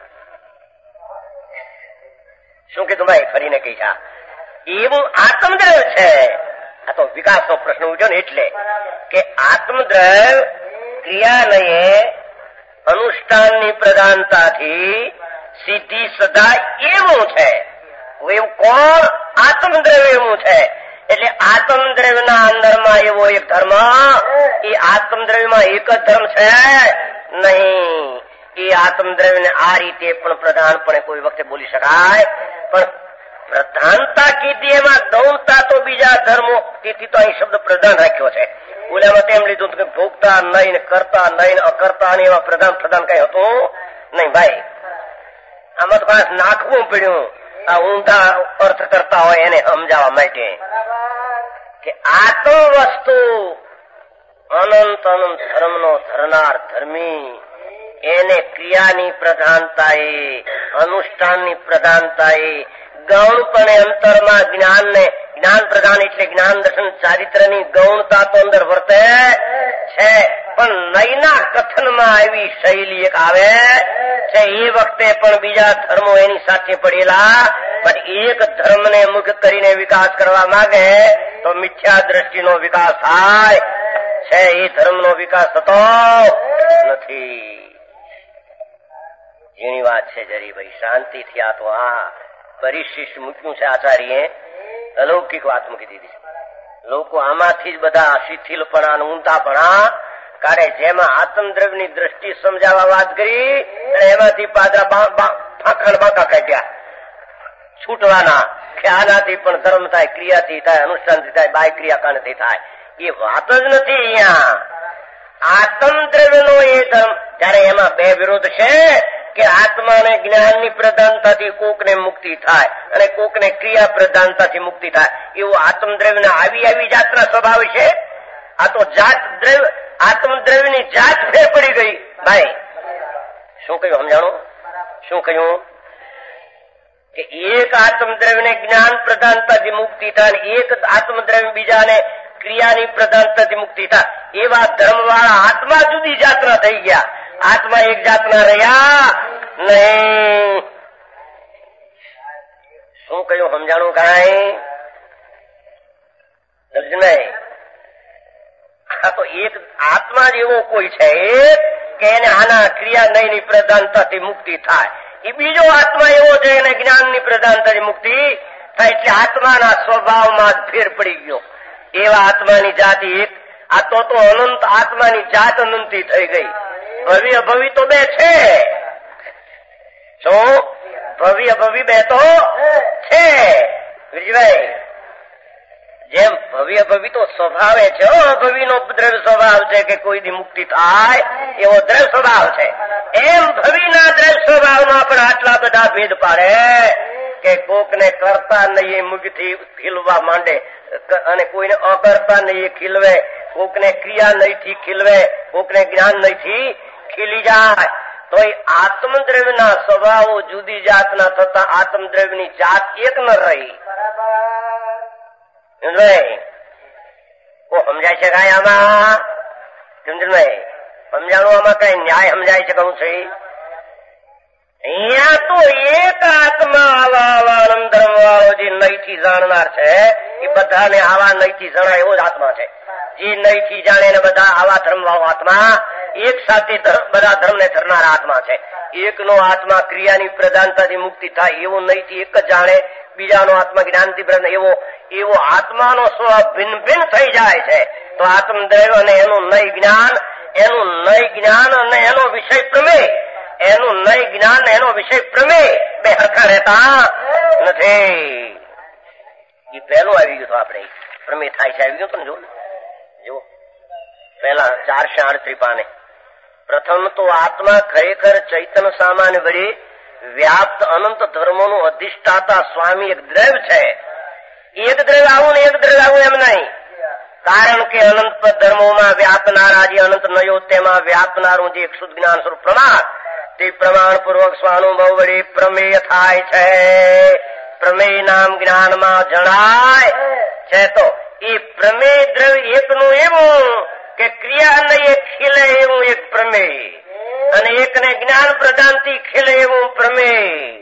શું કીધું ભાઈ? ફરીને કહી છે એવું આત્મદ્રવ્ય છે. આ તો વિકાસનો પ્રશ્ન ઉઠ્યો ને એટલે કે આત્મદ્રવ્ય ક્રિયાનયે અનુષ્ઠાનની પ્રધાનતાથી સીધી સદા એવું છે. એવું કોણ? આત્મદ્રવ્ય એવું છે. એટલે આત્મદ્રવ્યના અંદરમાં એવો એક ધર્મ, એ આત્મદ્રવ્યમાં એક જ ધર્મ છે નહીં. એ આત્મદ્રવ્યને આ રીતે પણ પ્રધાનપણે કોઈ વખતે બોલી શકાય, પણ પ્રધાનતા કીધી એમાં ગૌણતા તો બીજા ધર્મો, તેથી તો અહીં શબ્દ પ્રધાન રાખ્યો છે. ઓલામાં તેમ લીધું કે ભોગતા નહીં, કરતા નહીં, અકર્તા નહીં, એવા પ્રધાન કઈ હતું નહીં. ભાઈ આમાં તો ખાસ નાખવું પડ્યું આ ઊંધા અર્થ કરતા હોય એને સમજાવવા માટે કે આત્મ વસ્તુ અનંત અનંત ધર્મનો ધરનાર ધર્મી, એને ક્રિયાની પ્રધાનતાએ અનુષ્ઠાનની પ્રધાનતાએ ગૌણપણે અંતરમાં જ્ઞાનને, જ્ઞાન પ્રધાન એટલે જ્ઞાન દર્શન ચારિત્રની ગૌણતા તો અંદર વર્તે છે, પણ નયના કથનમાં આવી શૈલી એક આવે છે. એ વખતે પણ બીજા ધર્મો એની સાથે પડેલા, પણ એક ધર્મને મુખ્ય કરીને વિકાસ કરવા માંગે તો મિથ્યા દ્રષ્ટિનો વિકાસ થાય છે. એ ધર્મનો વિકાસ થતો નથી. એની વાત છે જરી ભાઈ શાંતિથી. આ તો આ પરિશિષ્ટ મૂક્યું છે આચાર્યએ, અલૌકિક વાત મૂકી દીધી. લોકો આમાંથી જ બધા શિથિલપણા ઊંધાપણા કાઢે. જેમાં આત્મદ્રવ્યની દ્રષ્ટિ સમજાવવા વાત કરી અને એમાંથી પાદરા ફાંકણ બાંકા કાઢ્યા છૂટવાના કે આનાથી પણ ધર્મ થાય, ક્રિયાથી થાય, અનુષ્ઠાનથી થાય, બાહ્ય ક્રિયા કાંડથી થાય. એ વાત જ નથી અહીંયા. આત્મદ્રવ્યનો એ ધર્મ, ત્યારે એમાં બે વિરોધ છે કે આત્માને જ્ઞાનની પ્રધાનતાથી કોકને મુક્તિ થાય અને કોકને ક્રિયા પ્રધાનતાથી મુક્તિ થાય. એવું આત્મદ્રવ્યના આવી જાતના સ્વભાવ છે. આ તો જાત દ્રવ્ય, આત્મદ્રવ્યની જાત ફેર પડી ગઈ. ભાઈ શું કહ્યું સમજાણું? શું કહ્યું કે એક આત્મદ્રવ્યને જ્ઞાન પ્રધાનતાથી મુક્તિ થાય, એક આત્મદ્રવ્ય બીજાને ક્રિયાની પ્રધાનતાથી મુક્તિ થાય. એવા ધર્મવાળા આત્મા જુદી જાતના થઈ ગયા, આત્મા એક જાતના રહ્યા નહીં. શું કહ્યું સમજાણું કાંઈ? નહીં. આ તો એક આત્મા જ એવો કોઈ છે કે એને આના ક્રિયા નયની પ્રધાનતાથી મુક્તિ થાય. એ બીજો આત્મા એવો છે એને જ્ઞાનની પ્રધાનતાથી મુક્તિ થાય. એટલે આત્માના સ્વભાવમાં જ ફેર પડી ગયો. એવા આત્માની જાતિ એક. આ તો અનંત આત્માની જાત અનંતી થઈ ગઈ. ભવિ અભવિ તો બે છે. શું ભવિ અભવિ બે તો છે વિજયભાઈ? જેમ ભવિ અભવિ તો સ્વભાવે છે. અભવિનો દ્રવ્ય સ્વભાવ છે કે કોઈ દી મુક્તિ થાય એવો દ્રવ્ય સ્વભાવ છે. એમ ભવિના દ્રવ્ય સ્વભાવમાં પણ આટલા બધા ભેદ પાડે કે કોકને કરતા નહીં મુખથી ખીલવા માંડે અને કોઈને અકર્તા નહીં ખીલવે, કોકને ક્રિયા નહીંથી ખીલવે, કોકને જ્ઞાન નહીંથી ખીલી જાય. તો એ આત્મદ્રવ્યના સ્વભાવો જુદી જાતના થતા આત્મદ્રવ્યની જાત એક ન રહી. સમજાય છે કઈ આમાં? સમજાણું? આમાં કઈ ન્યાય સમજાય છે કહું છે? અહીંયા તો એક આત્મા આવા આનંદ ધર્મ વાળો જે નહીથી જાણનાર છે એ બધાને આવા નહીથી જણાય એવો જ આત્મા છે. જે નહીથી જાણે ને બધા આવા ધર્મ વાળો આત્મા એક સાથે બધા ધર્મને ધરનાર આત્મા છે. એકનો આત્મા ક્રિયાની પ્રધાનતાથી મુક્તિ થાય એવો નહીથી એક જ જાણે, બીજાનો આત્મા જ્ઞાનથી પ્રધાન એવો આત્માનો સ્વભાવ ભિન્ન ભિન્ન થઈ જાય છે. તો આત્મદ્રવ્ય અને એનું નય જ્ઞાન, એનું નય જ્ઞાન અને એનો વિષય પ્રમેય, એનું નય જ્ઞાન એનો વિષય પ્રમેય બે હરખા રહેતા નથી. એ પહેલું આવી ગયું તો આપણે પ્રમેય થાય છે આવી ગયું તો જો પહેલા 438 પાને. પ્રથમ તો આત્મા ખરેખર ચૈતન સામાન્ય વડે વ્યાપ્ત અનંત ધર્મોનું અધિષ્ઠાતા સ્વામી એક દ્રવ્ય છે. એક દ્રવ્ય આવું ને એક દ્રવ્ય આવું એમ નહીં. કારણ કે અનંત ધર્મોમાં વ્યાપનારા જે અનંત નયો તેમાં વ્યાપનારું જે શુદ્ધ જ્ઞાન સ્વરૂપ પ્રમાણ તે પ્રમાણ પૂર્વક સ્વાનુભવ વડે પ્રમેય થાય છે. પ્રમેય નામ જ્ઞાનમાં જણાય છે. તો એ પ્રમેય દ્રવ્ય એકનું એવું કે ક્રિયા નહીં ખીલે એવું એક પ્રમેય અને એકને જ્ઞાન પ્રદાનથી ખીલે એવું પ્રમેય.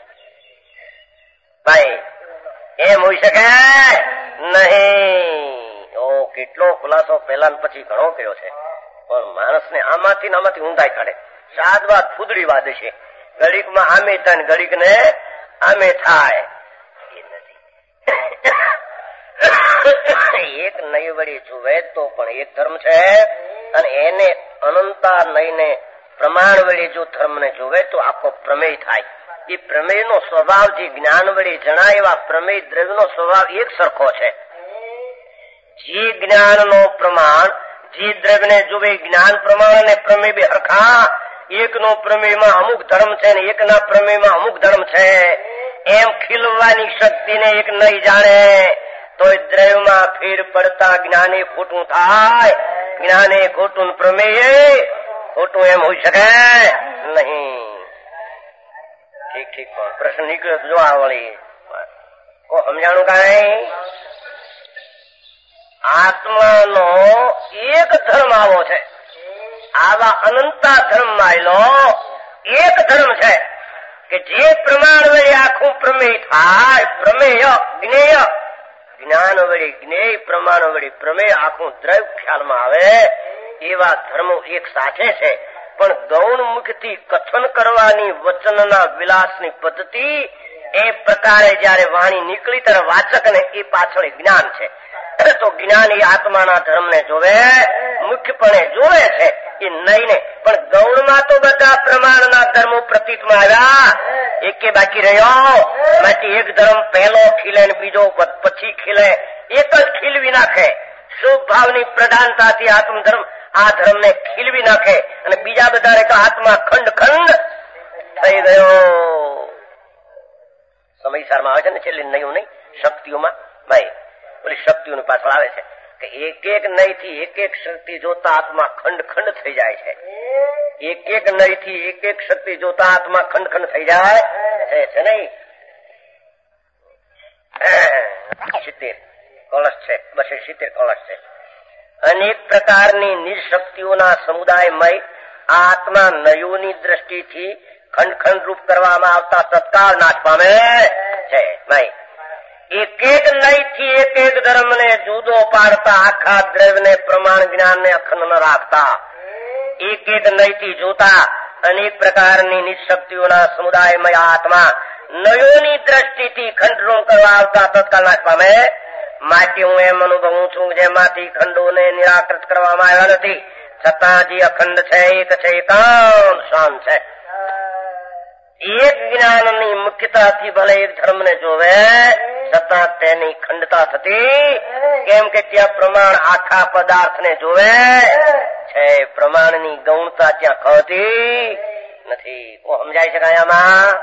ભાઈ એમ હોઈ શકે નહીં. કેટલો ખુલાસો પહેલા પછી ઘણો કર્યો છે, પણ માણસને આમાંથી ને આમાંથી ઊંધાઈ કાઢે. સાત વાત ફૂદડી વાદે છે. ઘડીકમાં આમે થાય ને ઘડીક ને આમે થાય. એક નઈ વળી જુએ તો પણ એક ધર્મ છે અને એને અનંતા નઈને પ્રમાણ વળી જો ધર્મને જુએ તો આખો પ્રમેય થાય. એ પ્રમેયનો સ્વભાવ જે જ્ઞાન વળી જણાય એવા પ્રમેય દ્રવ્યનો સ્વભાવ એક સરખો છે. જે જ્ઞાનનો પ્રમાણ જે દ્રવ્યને જુએ જ્ઞાન પ્રમાણ અને પ્રમેય બે હરખા. એકનો પ્રમેયમાં અમુક ધર્મ છે ને એકના પ્રમેયમાં અમુક ધર્મ છે. એમ ખીલવાની શક્તિને એક નહીં જાણે તો દ્રવ્યમાં ફેર પડતા જ્ઞાને ખોટું થાય. જ્ઞાને ખોટું પ્રમેય ખોટું એમ હોઈ શકે નહીં. ઠીક ઠીક પ્રશ્ન નીકળ્યો જો આ વળી કો સમજાણું કઈ? આત્માનો એક ધર્મ આવો છે. આવા અનંતા ધર્મ માયલો એક ધર્મ છે કે જે પ્રમાણ વડે આખું પ્રમેય થાય. પ્રમેય જ્ઞેય, જ્ઞાન વડે જ્ઞેય, પ્રમાણ વડે પ્રમેય આખું દ્રવ્ય ખ્યાલમાં આવે એવા ધર્મો એક સાથે છે. પણ ગૌણ મુખથી કથન કરવાની વચનના વિલાસની પદ્ધતિ એ પ્રકારે જયારે વાણી નીકળી ત્યારે વાચક ને એ પાછળ જ્ઞાન છે. તો જ્ઞાન એ આત્માના ધર્મને જોવે, મુખ્યપણે જોવે છે એ નહીં. પણ ગૌણમાં તો બધા પ્રમાણના ધર્મો પ્રતીતમાં આવ્યા, એકે બાકી રહ્યો. માટે એક ધર્મ પહેલો ખીલે ને બીજો પછી ખીલે, એક જ ખીલવી નાખે. શુભ ભાવની પ્રધાનતાથી આત્મધર્મ આ ધર્મને ખીલવી નાખે અને બીજા બધા તો આત્મા ખંડ ખંડ થઈ ગયો. સમયસારમાં આવે છે ને છેલ્લે નહીં નહીં શક્તિઓમાં ભાઈ ઓલી શક્તિઓની પાછળ આવે છે કે એક એક નહીથી એક એક શક્તિ જોતા આત્મા ખંડ ખંડ થઈ જાય છે. એક એક નહીથી એક એક શક્તિ જોતા આત્મા ખંડ ખંડ થઈ જાય છે નહીં. 70 કળશ છે, 270 કળશ છે. અનેક પ્રકારની નિશક્તિઓના સમુદાયમય આત્મા નયોની દ્રષ્ટિથી ખંડ ખંડ રૂપ કરવામાં આવતા તત્કાળ નાશ પામે છે. ભાઈ એક એક નયથી એક એક ધર્મને જુદો પાડતા, આખા દ્રવ્યને પ્રમાણ જ્ઞાનને અખંડ ન રાખતા, એક એક નયથી જોતા અનેક પ્રકારની નિશક્તિઓના સમુદાયમય આત્મા નયોની દ્રષ્ટિથી ખંડરૂપ કરવા આવતા તત્કાલ નાશ પામે. માટે હું એમ અનુભવું છું જેમાંથી ખંડોને નિરાકૃત કરવામાં આવ્યા નથી, છતાં જે અખંડ છે, એક છે, એકાંત શાંત છે. એક જ્ઞાનની મુખ્યતાથી ભલે એક ધર્મને જોવે, છતાં તેની ખંડતા થતી, કેમ કે ત્યાં પ્રમાણ આખા પદાર્થને જોવે છે, પ્રમાણની ગૌણતા ત્યાં ખોતી નથી. સમજાય છે કાયામાં?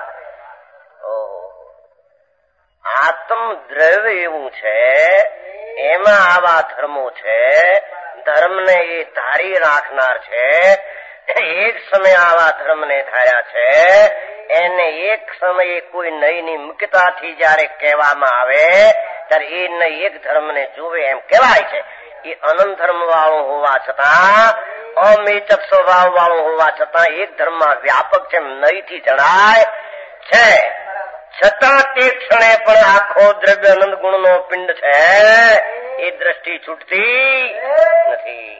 આત્મ દ્રવ્ય એવું છે, એમાં આવા ધર્મો છે, ધર્મને એ ધારી રાખનાર છે, એક સમય આવા ધર્મને ધાર્યા છે, એને એક સમયે કોઈ નયની મુખ્યતાથી જયારે કહેવામાં આવે ત્યારે એ નય એક ધર્મને જોવે એમ કહેવાય છે. એ અનંત ધર્મ વાળું હોવા છતાં, અમેચક સ્વભાવ વાળું હોવા છતાં એક ધર્મમાં વ્યાપક છે નયથી જણાય છે, છતાં તે ક્ષણે પણ આખો દ્રવ્ય અનંત ગુણનો પિંડ છે, એ દ્રષ્ટિ છૂટતી નથી.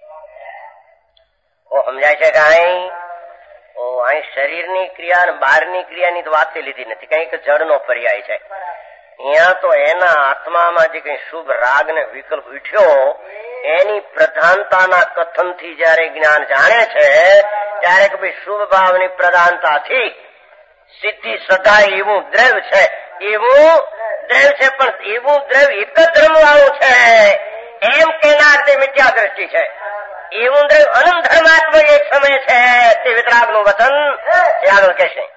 સમજાય છે કઈ? અહીં શરીરની ક્રિયા અને બહારની ક્રિયાની તો વાત લીધી નથી, કઈક જળનો પર્યાય છે. અહીંયા તો એના આત્મામાં જે કઈ શુભ રાગ ને વિકલ્પ ઉઠ્યો એની પ્રધાનતાના કથનથી જયારે જ્ઞાન જાણે છે ત્યારે કે ભાઈ શુભ ભાવની પ્રધાનતાથી સિદ્ધિ સદાય એવું દ્રવ્ય છે, એવું દ્રવ્ય છે, પણ એવું દ્રવ્ય એક જ ધર્મ વાળું છે એમ કેનાર તે મિથ્યા દ્રષ્ટિ છે. એવું દ્રવ્ય અનંત ધર્માત્મક એક સમય છે, તે વિતરાગનું વચન યાગળ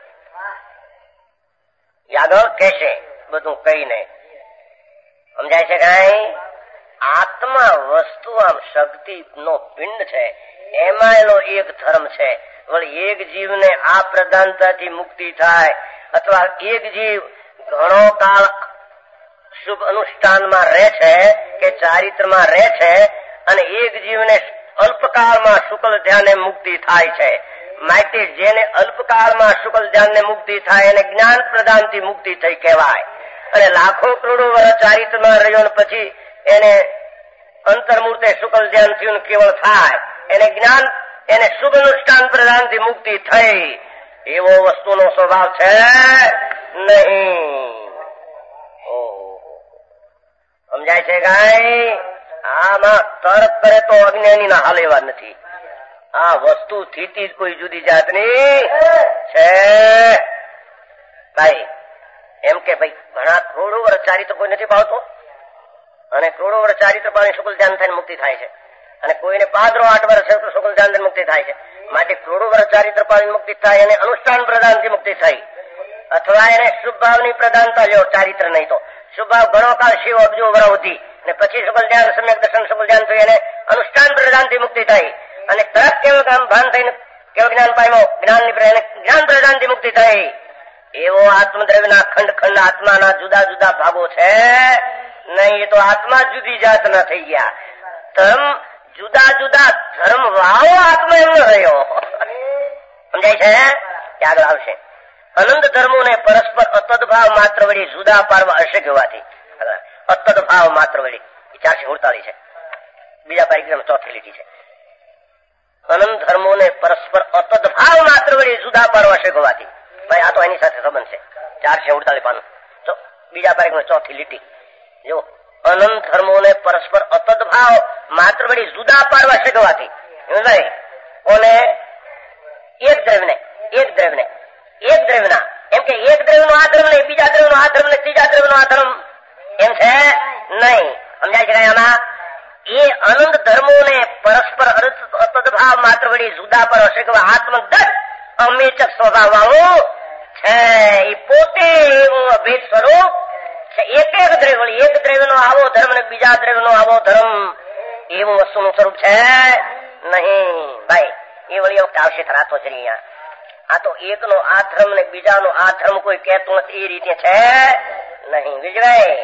કહેશે બધું કહીને. સમજાય છે કઈ? આત્મા વસ્તુ આમ શક્તિ નો પિંડ છે, એમાં એનો એક ધર્મ છે. વળી એક જીવને આ પ્રધાનતાથી મુક્તિ થાય, અથવા એક જીવ ઘણો કાળ શુભ અનુષ્ઠાનમાં રહે છે કે ચારિત્રમાં રહે છે, અને એક જીવને અલ્પકાળમાં શુક્લ ધ્યાને મુક્તિ થાય છે. માટે જેને અલ્પકાળમાં શુક્લ ધ્યાનને મુક્તિ થાય એને જ્ઞાન પ્રદાનથી મુક્તિ થઈ કહેવાય. અને લાખો કરોડો વર્ષ ચારિત્રમાં રહ્યો પછી એને અંતર્મૂર્તે શુક્લ ધ્યાન થયું કેવળ થાય, એને જ્ઞાન, એને શુભ અનુષ્ઠાન પ્રદાનથી મુક્તિ થઈ, એવો વસ્તુનો સ્વભાવ છે નહીં. સમજાય છે કઈ? આમાં તર્ક કરે તો અજ્ઞાની ના હાલ એવા નથી. આ વસ્તુ સ્થિતિ જ કોઈ જુદી જાતની છે. ભાઈ એમ કે ભાઈ ઘણા કરોડો વર્ષ ચારિત્ર કોઈ નથી પાવતો, અને કરોડો વર્ષ ચારિત્ર પાણી શુક્લ ધ્યાન થઈને મુક્તિ થાય છે, અને કોઈને 5-8 વર્ષ છે તો શુક્લ ધ્યાન થઈને મુક્તિ થાય છે. માટે કરોડો વર્ષ ચારિત્ર પાણી મુક્તિ થાય, એને અનુષ્ઠાન પ્રદાનથી મુક્તિ થઈ, અથવા એને શુભ ભાવની પ્રધાનતા લ્યો, ચારિત્ર નહીં તો શુભ ભાવ ઘણો કાળ શિવ અબજો વરાવતી, ને પછી શુક્લ ધ્યાન સમ્યક દર્શન શુક્લ ધ્યાન થઈ, એને અનુષ્ઠાન પ્રદાનથી મુક્તિ થઈ, અને તરત કેવું કામ ભાન થઈને કેવું જ્ઞાન પામ્યો, જ્ઞાન પ્રદાનથી મુક્તિ થઈ. એવો આત્મદ્રવ્યના ખંડ ખંડ આત્માના જુદા જુદા ભાગો છે નહીં. એ તો આત્મા જુદી જાતના થઈ ગયા. ધર્મ જુદા જુદા ધર્મ વાળો આત્મા એમનો રહ્યો. સમજાય છે? આગળ આવશે. અનંત ધર્મોને પરસ્પર અતદભાવ માત્ર વળી જુદા પાડવા અશક્ય હોવાથી, અતદભાવ માત્ર વળી 448 છે, બીજા પારિગ્રામ ચોથી લીટી છે. અનંત ધર્મોને પરસ્પર અતદભાવ માત્ર વળી જુદા પાડવા અશક્ય હોવાથી, ભાઈ આ તો એની સાથે સંબંધ છે. 448 પાનું બીજા પારિગ્રામ ચોથી લીટી જો, અનંત ધર્મોને પરસ્પર અતદભાવ માત્ર વળી જુદા પાડવા અશક્ય હોવાથી, કોને? એક દ્રવ્યને એક દ્રવ્યના, એમ કે એક દ્રવ્યનો આ ધર્મ ને બીજા દ્રવ્યનો આ ધર્મ ને ત્રીજા દ્રવ્યનો આ ધર્મ એમ છે નહીં. સમજાય છે આમાં? એ અનંત ધર્મોને પરસ્પર અતદભાવ માત્ર વળી જુદા પર અશક્ય આત્મદત્ત અમેચક સ્વભાવ વાળું છે. એ પોતે એવું અભેદ સ્વરૂપ છે. એક દ્રવ્ય વળી એક દ્રવ્યનો આવો ધર્મ ને બીજા દ્રવ્યનો આવો ધર્મ, એવું વસ્તુનું સ્વરૂપ છે નહીં. ભાઈ એ વળી વખતે આવશે થરાતો જ નહીં. આ તો એકનો આ ધર્મ ને બીજાનો આ ધર્મ કોઈ કહેતું નથી, એ રીતે છે નહીં. વિજયભાઈ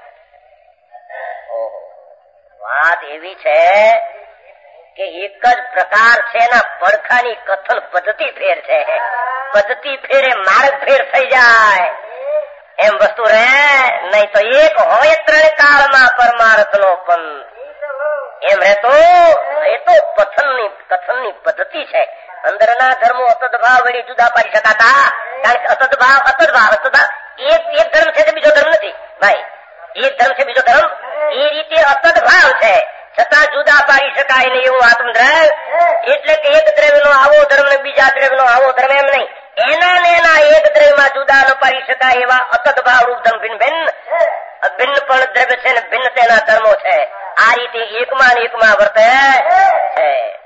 વાત એવી છે કે એક જ પ્રકાર છે, એના પડખાની કથન પદ્ધતિ ફેર છે. પદ્ધતિ ફેરે માર્ગ ફેર થઈ જાય. એમ વસ્તુ રહે નહીં તો એક હોય 3 કાળમાં પરમાર્થ નો પંથ એમ રહેતો એ તો કથનની પદ્ધતિ છે. અંદરના ધર્મો અતદભાવ વળી જુદા પાડી શકાતા, કારણ કે અતદભાવ એક ધર્મ છે તે બીજો ધર્મ નથી ભાઈ, એક ધર્મ છે બીજો ધર્મ એ રીતે અતદભાવ છે છતાં જુદા પાડી શકાય નહીં એવું આત્મદ્રવ્ય. એટલે કે એક દ્રવ્ય નો આવો ધર્મ ને બીજા દ્રવ્ય નો આવો ધર્મ એમ નહીં, એના ને એના એક દ્રવ્યમાં જુદા ન પાડી શકાય એવા અતદભાવ રૂપ ધર્મ ભિન્ન પણ દ્રવ્ય છે ને ભિન્ન તેના ધર્મો છે. આ રીતે એકમાં ને એકમાં વર્તે છે.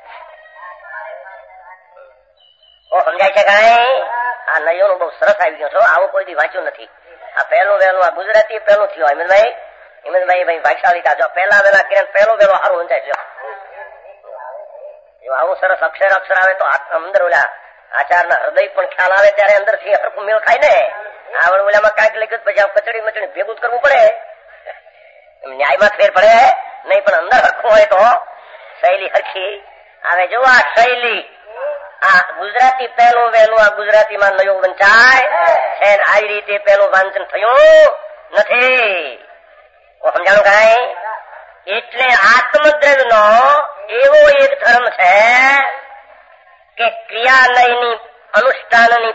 સમજાય છે કઈ? આ નયો નું બહુ સરસ આવી ગયો છો, આવું કોઈ દી વાંચ્યું નથી. આ પહેલું વહેલું આ ગુજરાતી પહેલું થયું. હિમંતભાઈ ભાઈશાળીતા જો પહેલા વહેલા કિરણ પહેલું વહેલું સારું સમજાય છે. આવું સરસ અક્ષર આવે તો અંદર ઓલા આચાર ના હૃદય પણ ખ્યાલ આવે ત્યારે અંદર થી હરખું મેળ ખાય ને. આવડ ઓલામાં કાંઈક લખ્યું પછી કચડી મચડી ભેગું કરવું પડે, ન્યાયમાં ફેર પડે નહીં, પણ અંદર હરખું હોય તો શૈલી હરખી આવે. જો આ શૈલી આ ગુજરાતી પહેલું વહેલું આ ગુજરાતીમાં નયું વંચાય છે, આવી રીતે પેલું વાંચન થયું નથી. સમજાણું કઈ? એટલે આત્મદ્રવ્ય નો એવો એક ધર્મ છે કે ક્રિયાલયની અનુષ્ઠાનની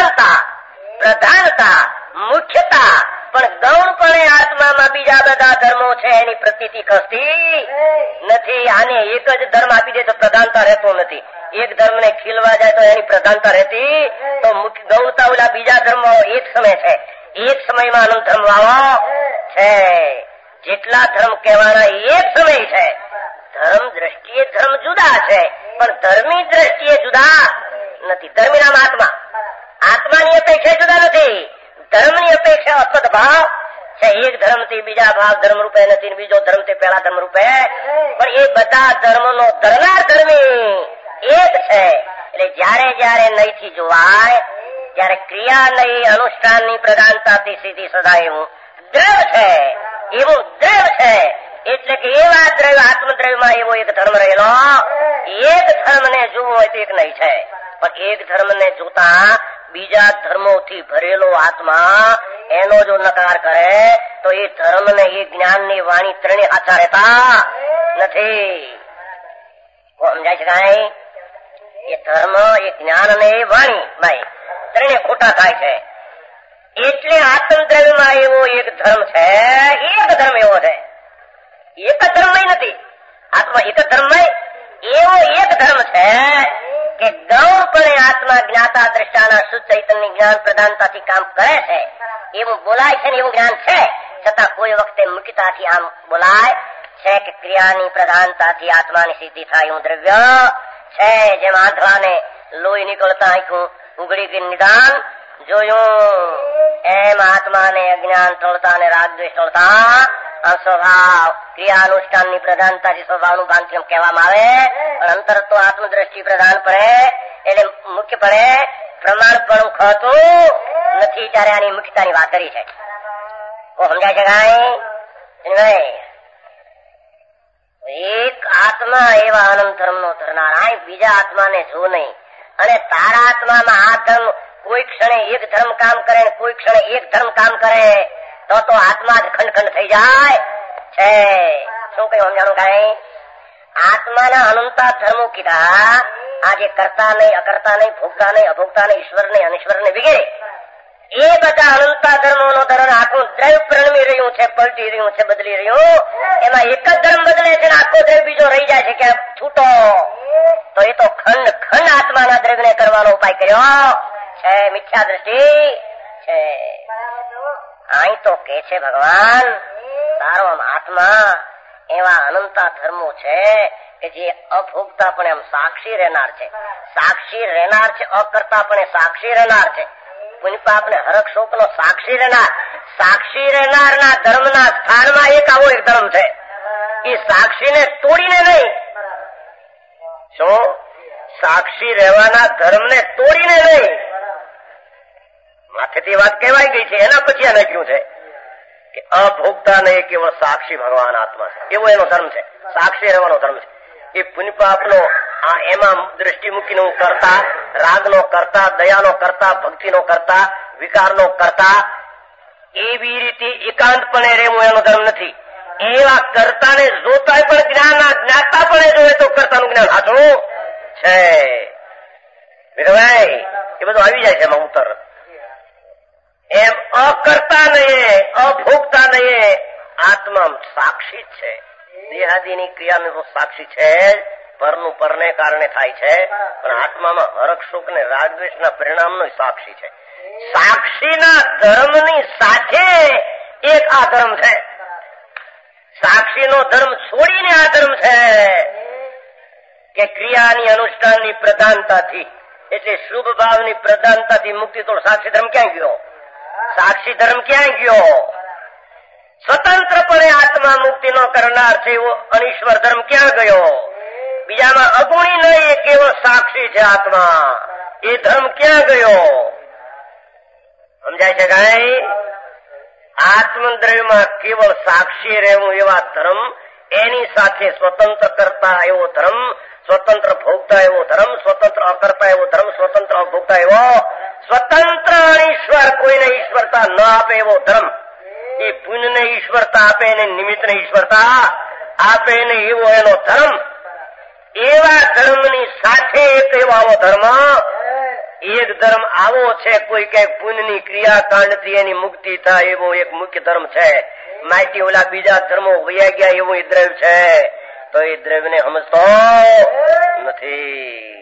પ્રધાનતા મુખ્યતા પણ ગૌણપણે આત્મામાં બીજા બધા ધર્મો છે એની પ્રતીતિ ખસતી નથી. આને એક જ ધર્મ આપી દે તો પ્રધાનતા રહેતો નથી. એક ધર્મ ને ખીલવા જાય તો એની પ્રધાનતા રહેતી, તો મુખ્ય ગૌણતા ઓલા બીજા ધર્મો એક સમય છે, એક સમયમાં અનંત ધર્મ વાળો છે. જેટલા ધર્મ કહેવાના એક સમય છે. ધર્મ દ્રષ્ટિએ ધર્મ જુદા છે પણ ધર્મી દ્રષ્ટિએ જુદા નથી. ધર્મી નામ આત્માની અપેક્ષા જુદા નથી. ધર્મની અપેક્ષા અસદ ભાવ છે. એક ધર્મ થી બીજા ભાવ ધર્મ રૂપે નથી, બીજો ધર્મ થી પેલા ધર્મ રૂપે, પણ એ બધા ધર્મનો ધરનાર ધર્મી એક છે. એટલે જયારે નહી થી જોવાય ત્યારે ક્રિયા નહીં અનુષ્ઠાનની પ્રધાનતાથી સીધી સદા એવું દ્રવ્ય છે, એવું દ્રવ્ય છે. એટલે કે એવા દ્રવ્ય આત્મદ્રવ્યમાં એવો એક ધર્મ રહેલો. એક ધર્મ ને જોવો હોય તો એક નહીં છે, પણ એક ધર્મ ને જોતા બીજા ધર્મોથી ભરેલો આત્મા એનો જો નકાર કરે તો એ ધર્મ ને એ જ્ઞાન ની વાણી ત્રણે હાથા રહેતા નથી. સમજાય છે કઈ? એ ધર્મ એ જ્ઞાન અને એ વાણી ભાઈ ત્રણે ખોટા થાય છે. એટલે આત્મદ્રવ્યમાં એવો એક ધર્મ છે, એક ધર્મ એવો છે, એક ધર્મ નથી આત્મા, એક ધર્મ એવો એક ધર્મ છે કે ગૌણપણે આત્મા જ્ઞાતા દ્રષ્ટાના શુદ્ધ ચૈતન્ય જ્ઞાન પ્રધાનતાથી કામ કરે છે એવું બોલાય છે ને એવું જ્ઞાન છે. છતાં કોઈ વખતે મુખ્યતાથી આમ બોલાય છે કે ક્રિયાની પ્રધાનતાથી આત્માની સિદ્ધિ થાય એવું દ્રવ્ય છે. જેમ આંધળાને લોહી નીકળતા આંખું ઉઘડી ગઈ નિદાન જોયું, એમ આત્માને અજ્ઞાન ટળતા અને રાગ દ્વેષ ટળતા સ્વભાવ ક્રિયાનુષ્ઠાનની પ્રધાનતાથી સ્વભાવનું ભાંતિ કહેવામાં આવે. પણ અંતર તો આત્મદ્રષ્ટિ પ્રધાન પડે એટલે મુખ્ય પડે પ્રમાણપણું ખતું નથી. ત્યારે આની મુખ્યતાની વાત કરી છે. સમજાય છે કઈ? એક આત્મા એવા અનંત ધર્મ નો ધરનાર, બીજા આત્માને જો નહીં. અને તારા આત્મામાં આ ધર્મ કોઈ ક્ષણે એક ધર્મ કામ કરે ને કોઈ ક્ષણે એક ધર્મ કામ કરે તો આત્મા જ ખંડ થઈ જાય છે. શું કયું સમજાણું કઈ? આત્માના અનંતા ધર્મો કીધા. આ જે કરતા નહીં, અકર્તા નહીં, ભોગતા નહીં, અભોગતા નહીં, ઈશ્વર નહીં, અનિશ્વર નહીં વગેરે એ બધા અનંતા ધર્મો નો ધર્મ આખું દ્રવ્ય પ્રણમી રહ્યું છે, પલટી રહ્યું છે, બદલી રહ્યું. એમાં એક જ ધર્મ બદલે છે ને આખો દ્રવ્ય બીજો રહી જાય છે કે છૂટો. તો એ તો ખંડ આત્માના દ્રવ્ય ને કરવાનો ઉપાય કર્યો છે. મિથ્યા દ્રષ્ટિ છે. અહીં તો કે છે ભગવાન તારો આત્મા એવા અનંતા ધર્મો છે કે જે અભોગતા પણ એમ સાક્ષી રહેનાર છે, સાક્ષી રહેનાર છે, અકર્તા પણ સાક્ષી રહેનાર છે, પુણ્ય પાપ ને હરખ શોક નો સાક્ષી રહેનારના ધર્મના સ્થાનમાં એક આવો એક ધર્મ છે. એ સાક્ષીને તોડીને નહીં, શું સાક્ષી રહેવાના ધર્મને તોડીને નહીં, માથેથી વાત કહેવાય ગઈ છે. એના પછી આ લખ્યું છે કે અભોગતા નહીં કેવળ સાક્ષી ભગવાન આત્મા છે, એવો એનો ધર્મ છે, સાક્ષી રહેવાનો ધર્મ છે. એ પુણ્ય પાપનો એમાં દ્રષ્ટિ મૂકીને હું કરતા, રાગનો કરતા, દયાનો કરતા, ભક્તિનો કરતા, વિકારનો કરતા, એવી રીતે એકાંતપણે રહેવું એનો ધર્મ નથી. એવા કર્તાને જોતા પણ જ્ઞાતાપણે જોવે તો કર્તાનું જ્ઞાન સાચું છે. ભાઈ એ બધું આવી જાય છે એમાં ઉત્તર. એમ અકર્તા નહીં, અભોગતા નહીં, આત્મા સાક્ષી જ છે. દેહાદીની ક્રિયાને તો સાક્ષી છે જ, પરનું પરને કારણે થાય છે, પણ આત્મામાં હરખ સુખ ને રાગદ્વેષના પરિણામનો સાક્ષી છે. સાક્ષીના ધર્મની સાથે એક આ ધર્મ છે. સાક્ષીનો ધર્મ છોડીને આ ધર્મ છે કે ક્રિયાની અનુષ્ઠાનની પ્રધાનતાથી, એટલે શુભ ભાવની પ્રધાનતાથી મુક્તિ તો સાક્ષી ધર્મ ક્યાં ગયો? સાક્ષી ધર્મ ક્યાં ગયો? સ્વતંત્રપણે આત્મા મુક્તિ નો કરનાર છે એવો અનિશ્વર ધર્મ ક્યાં ગયો? બીજામાં અગુણી નહીં, એ કેવો સાક્ષી છે આત્મા, એ ધર્મ ક્યાં ગયો? સમજાય છે કઈ? આત્મદ્રવ્યમાં કેવળ સાક્ષી રહેવું એવા ધર્મ, એની સાથે સ્વતંત્ર કરતા એવો ધર્મ, સ્વતંત્ર ભોગતા એવો ધર્મ, સ્વતંત્ર અકર્તા એવો ધર્મ, સ્વતંત્ર અભોગતા એવો, સ્વતંત્ર અનિશ્વર કોઈને ઈશ્વરતા ન આપે એવો ધર્મ, એ પુણ્યને ઈશ્વરતા આપે ને નિમિત્તને ઈશ્વરતા આપે ને એવો એનો ધર્મ. એવા ધર્મની સાથે એક એવો આવો ધર્મ, એક ધર્મ આવો છે કોઈ કઈક પુણ્યની ક્રિયાકાંડથી એની મુક્તિ થાય એવો એક મુખ્ય ધર્મ છે. માહિતી ઓલા બીજા ધર્મો વયા ગયા એવું એ દ્રવ્ય છે, તો એ દ્રવ્યને સમજતો નથી.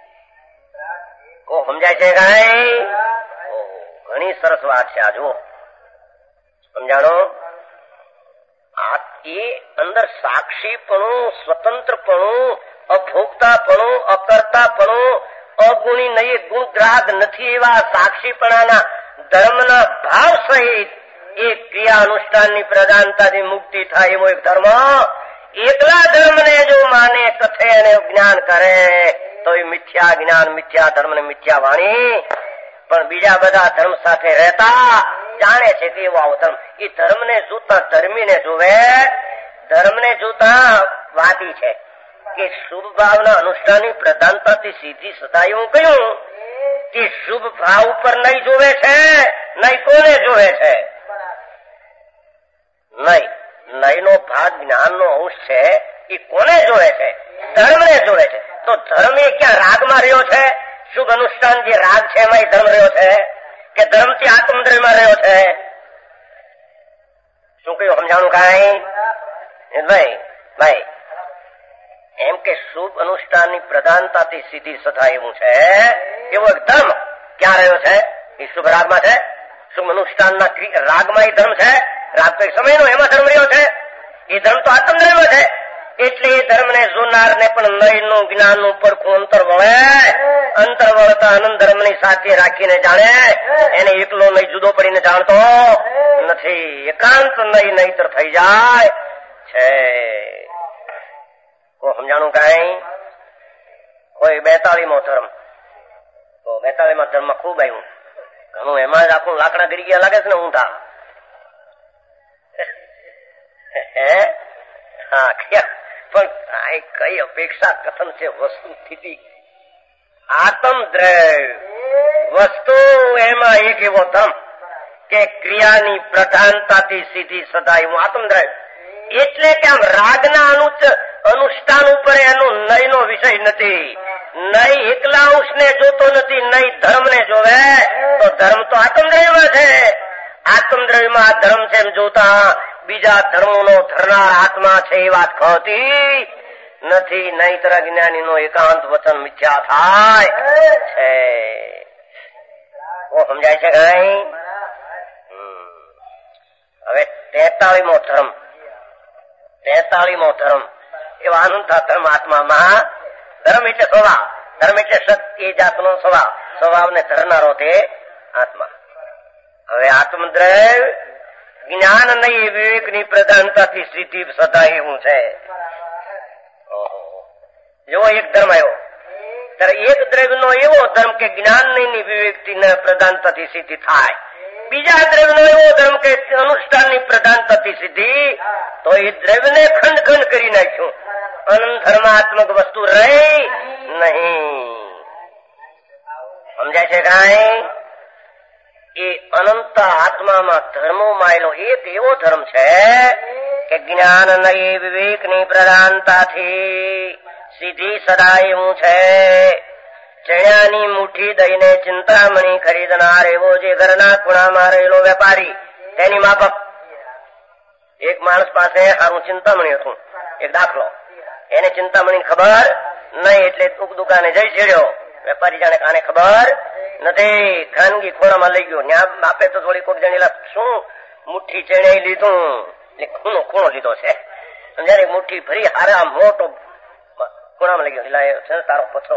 સમજાય છે કઈ? ઘણી સરસ વાત છે આ. જુઓ સમજાણો, એ અંદર સાક્ષીપણું, સ્વતંત્રપણું, અભોગતાપણું, અકર્તાપણું, અગુણી નહીં, ગુણગ્રાહક નથી એવા સાક્ષીપણાના ધર્મના ભાવ સહિત એ ક્રિયા અનુષ્ઠાનની પ્રધાનતાથી મુક્તિ થાય એવો એક ધર્મ. એકલા ધર્મને જો માને, કથે અને જ્ઞાન કરે તો એ મિથ્યા જ્ઞાન, મિથ્યા ધર્મ ને મિથ્યા વાણી. પણ બીજા બધા ધર્મ સાથે રહેતા જાણે છે કે એવો આવો ધર્મ. એ ધર્મને જોતા ધર્મીને જોવે, ધર્મને જોતા વાદી છે કે શુભ ભાવના અનુષ્ઠાનની પ્રધાનતાથી સીધી સદાય હું કહ્યું કે શુભ ભાવ ઉપર નહીં જોવે છે, નહીં કોને જોવે છે? નહીં નો ભાગ જ્ઞાનનો અંશ છે, એ કોને જોવે છે? ધર્મને જોવે છે. તો ધર્મ એ ક્યાં રાગમાં રહ્યો છે? શુભ અનુષ્ઠાન જે રાગ છે એમાં ધર્મ રહ્યો છે કે ધર્મથી આત્મદ્રવ્યમાં રહ્યો છે? શું કહ્યું? સમજાણું કઈ? ભાઈ એમ કે શુભ અનુષ્ઠાનની પ્રધાનતાથી સીધી સદા એવું છે એવો એક ધર્મ ક્યાં રહ્યો છે? એ શુભ રાગમાં છે. શુભ અનુષ્ઠાનના રાગમાં એ ધર્મ છે. રાગ તો એક સમયનો એમાં ધર્મ રહ્યો છે. એ ધર્મ તો આત્મદ્રવ્યમાં છે. એટલે એ ધર્મને જોનારને પણ નયનું જ્ઞાનનું પરખું અંતર વળે. અંતર વળતા આનંદ ધર્મની સાથે રાખીને જાણે, એને એકલો નહીં જુદો પડીને જાણતો નથી. એકાંત નહીં નહીતર થઈ જાય છે. સમજાણું કઈ? કોઈ 42મો ધર્મ, તો 42મા ધર્મમાં ખૂબ આવ્યું ઘણું, એમાં જ આખું લાકડા ગરી ગયા લાગે છે ને ઊંધા. હા, પણ કઈ અપેક્ષા કથન છે? વસ્તુ સ્થિતિ આત્મદ્રવ્ય વસ્તુ, એમાં એક એવો ધર્મ કે ક્રિયાની પ્રધાનતાથી સીધી સદાય હું આત્મદ્રવ્ય. એટલે કે આમ રાગના અનુષ્ઠાન ઉપર એનો નયનો વિષય નથી. નય એકલા અંશને જોતો નથી, નય ધર્મને જોવે. તો ધર્મ તો આત્મદ્રવ્યમાં છે. આત્મદ્રવ્યમાં આ ધર્મ છે એમ જોતા બીજા ધર્મોનો ધરનાર આત્મા છે એ વાત કહતી નથી. નહીતર જ્ઞાનીનો એકાંત વચન મિથ્યા થાય છે. સમજાય છે કઈ? હવે 43મો ધર્મ, 43મો ધર્મ એવા અનંતા ધર્મ આત્મામાં. ધર્મ એટલે સ્વભાવ, ધર્મ એટલે સત્ય જાતનો સ્વભાવ, સ્વભાવને ધરનારો તે આત્મા. હવે આત્મદ્રવ્ય જ્ઞાન નહીં, વિવેકની પ્રધાનતાથી સીધી સદા એવું છે. જો એક ધર્મ આવ્યો ત્યારે એક દ્રવ્યનો એવો ધર્મ કે જ્ઞાન નહીં, વિવેકની પ્રધાનતાથી સીધી થાય. બીજા દ્રવ્યનો એવો ધર્મ કે અનુષ્ઠાનની પ્રધાનતાથી સીધી. તો એ દ્રવ્યને ખંડ ખંડ કરી નાખ્યું. અનંત ધર્માત્મક વસ્તુ રહી નહીં. સમજાય છે કઈ? એ અનંત આત્મામાં ધર્મો માયેલો એક એવો ધર્મ છે કે જ્ઞાન નહીં વિવેકની પ્રધાનતાથી સીધી સદાય હું છે. ચણ્યાની મુઠ્ઠી દઈને ચિંતામણી ખરીદનાર એવો જે ઘરના ખૂણામાં રહેલો વેપારી તેની માફક એક માણસ પાસે સારું ચિંતામણી હતું, એક દાખલો. એને ચિંતામણી ખબર નહીં એટલે દુકાને જઈ ચડ્યો. વેપારી જાણે આને ખબર નથી, ખાનગી ખોરામાં લઈ ગયો. ત્યાં બાપે તો થોડી કોક જાણેલા શું મુઠ્ઠી ચણાઈ લીધું એટલે ખૂણો લીધો છે સમજાય. મુઠ્ઠી ભરી હારા મોટો ખૂણામાં લઈ ગયો. એટલે તારો પથરો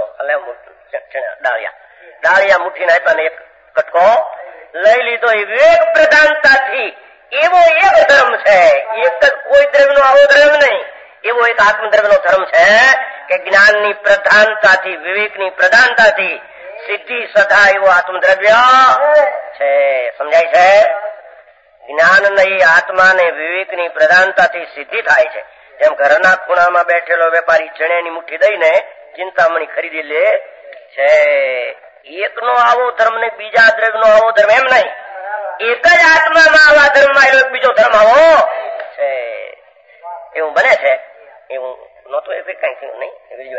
ડાળિયા મુઠ્ઠી આપ્યા ને એક કટકો લઈ લીધો. એ વિવેક પ્રધાનતાથી એવો એક ધર્મ છે, એક જ કોઈ દ્રવ્ય નો આવો દ્રવ્ય નહીં, એવો એક આત્મદ્રવ્ય નો ધર્મ છે કે જ્ઞાનની પ્રધાનતાથી વિવેકની પ્રધાનતાથી સિદ્ધિ સદા એવો આત્મદ્રવ્ય છે. સમજાય છે? જ્ઞાન નહીં આત્માને વિવેકની પ્રધાનતાથી સિદ્ધિ થાય છે. જેમ ઘરના ખૂણામાં બેઠેલો વેપારી ચણ્યાની મુઠ્ઠી દઈને ચિંતામણી ખરીદી લે છે. એકનો આવો ધર્મ ને બીજા દ્રવ્યનો આવો ધર્મ એમ નહીં, એક જ આત્મામાં આવા ધર્મમાં એનો બીજો ધર્મ આવો છે. એવું બને છે, એવું નહોતું એ કઈ થયું નહીં.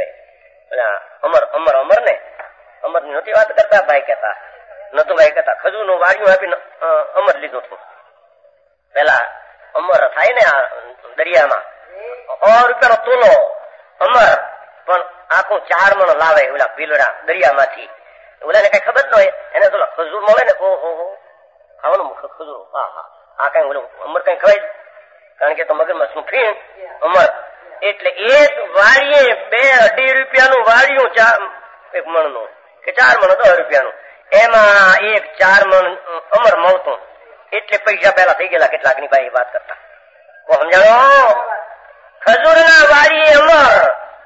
અમર ને અમર ની નહોતી વાત કરતા ભાઈ કહેતા, નતું ભાઈ કહેતા ખજૂર નું વાડિયું આપીને અમર લીધું હતું. પેલા અમર થાય ને આ દરિયામાં ₹100 તોલો અમર, પણ આખું 4 મણ લાવે ઓલા ભીલડા દરિયામાંથી. ઓલાને કઈ ખબર ન હોય, એને તો ખજૂર મળે ને ઓહો ખાવાનું ખજૂર, હા હા આ કઈ ઓલું અમર કઈ ખવાય, કારણ કે તો મગજમાં શું ફીણ અમર. એટલે એક વાડીએ ₹2.5 વાડિયું એક મણનું કે 4 મણ ₹10 એમાં એક 4 મણ અમર મળતું. એટલે પૈસા પેલા થઈ ગયેલા કેટલાક ની ભાઈ વાત કરતા સમજાણો. ખજૂરના વાડીએ અમર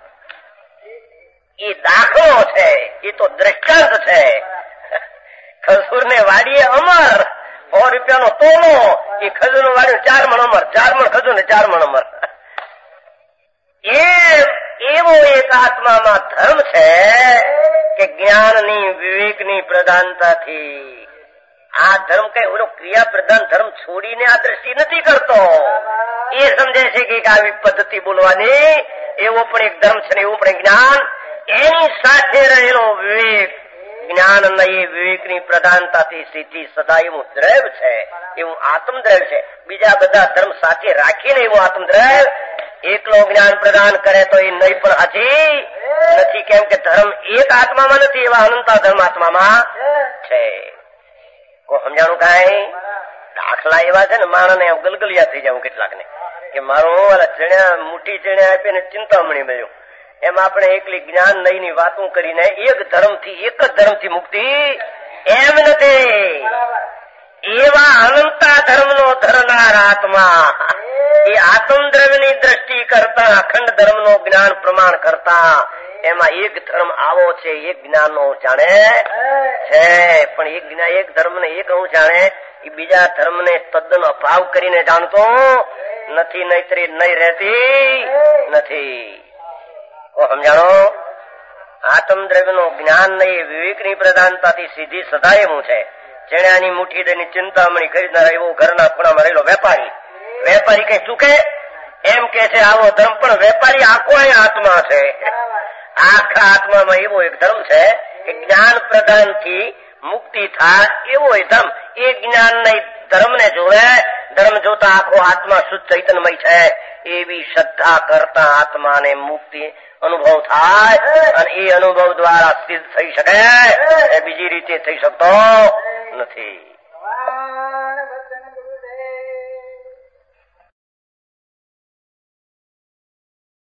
એ દાખલો છે, એ તો દ્રષ્ટાંત છે. ખજૂર ને વાડીએ અમર ₹100 તોલો, એ ખજૂર નું વાડીયું 4 મણ અમર, 4 મણ ખજૂર ને 4 મણ અમર. એવો એક આત્મામાં ધર્મ છે કે જ્ઞાનની વિવેકની પ્રધાનતાથી આ ધર્મ કઈ ઓલો ક્રિયા પ્રધાન ધર્મ છોડીને આ દ્રષ્ટિ નથી કરતો. એ સમજે છે કે આવી પદ્ધતિ બોલવાની એવો પણ એક ધર્મ છે ને એવું પણ જ્ઞાન, એની સાથે રહેલો વિવેક. જ્ઞાન નહીં વિવેકની પ્રધાનતાથી સિદ્ધિ સદા એવું દ્રવ્ય છે, એવું આત્મદ્રવ્ય છે. બીજા બધા ધર્મ સાથે રાખીને એવું આત્મદ્રવ્ય એકલો જ્ઞાન પ્રદાન કરે તો એ નહીં પણ હાજી નથી. કેમ કે ધર્મ એક આત્મામાં નથી, એવા અનંતા ધર્મ આત્મામાં છે. સમજાણું કઈ દાખલા એવા છે ને માણસને ગલગલિયા થઈ જાવ કેટલાક ને કે મારું મુઠ્ઠી ચણ્યા આપીને ચિંતામણી મળ્યું. એમ આપણે એકલી જ્ઞાન નહીં ની વાતો કરીને એક જ ધર્મથી મુક્તિ એમ નથી. એવા અનંતા ધર્મનો ધરનાર આત્મા એ આત્મદ્રવ્યની દ્રષ્ટિ કરતા અખંડ ધર્મનો જ્ઞાન પ્રમાણ કરતા એમાં એક ધર્મ આવો છે, એક જ્ઞાન નો જાણે છે. પણ એક ધર્મ ને એક હું જાણે, એ બીજા ધર્મ ને તદ્દન અભાવ કરીને જાણતો નથી, નહીતર નહીં રહેતી નથી. સમજાણો? આત્મદ્રવ્ય નું જ્ઞાન નહીં વિવેકની પ્રધાનતાથી સીધી સદાય હું છે. ચણ્યાની મુઠ્ઠી દઈને ચિંતામણી ખરીદનાર એવો ઘરના ખૂણામાં રહેલો વેપારી કઈ ચૂકે એમ કે છે આવો ધર્મ, પણ વેપારી આખો આત્મા છે. આખા આત્મામાં એવો એક ધર્મ છે કે જ્ઞાન પ્રદાન થી મુક્તિ થાય એવો એ ધર્મ. એ જ્ઞાન નહીં ધર્મ ને જોવે, ધર્મ જોતા આખો આત્મા શુદ્ધ ચૈતન્યમય છે એવી શ્રદ્ધા કરતા આત્માને મુક્તિ અનુભવ થાય, અને એ અનુભવ દ્વારા સિદ્ધ થઈ શકે, એ બીજી રીતે થઈ શકતો નથી.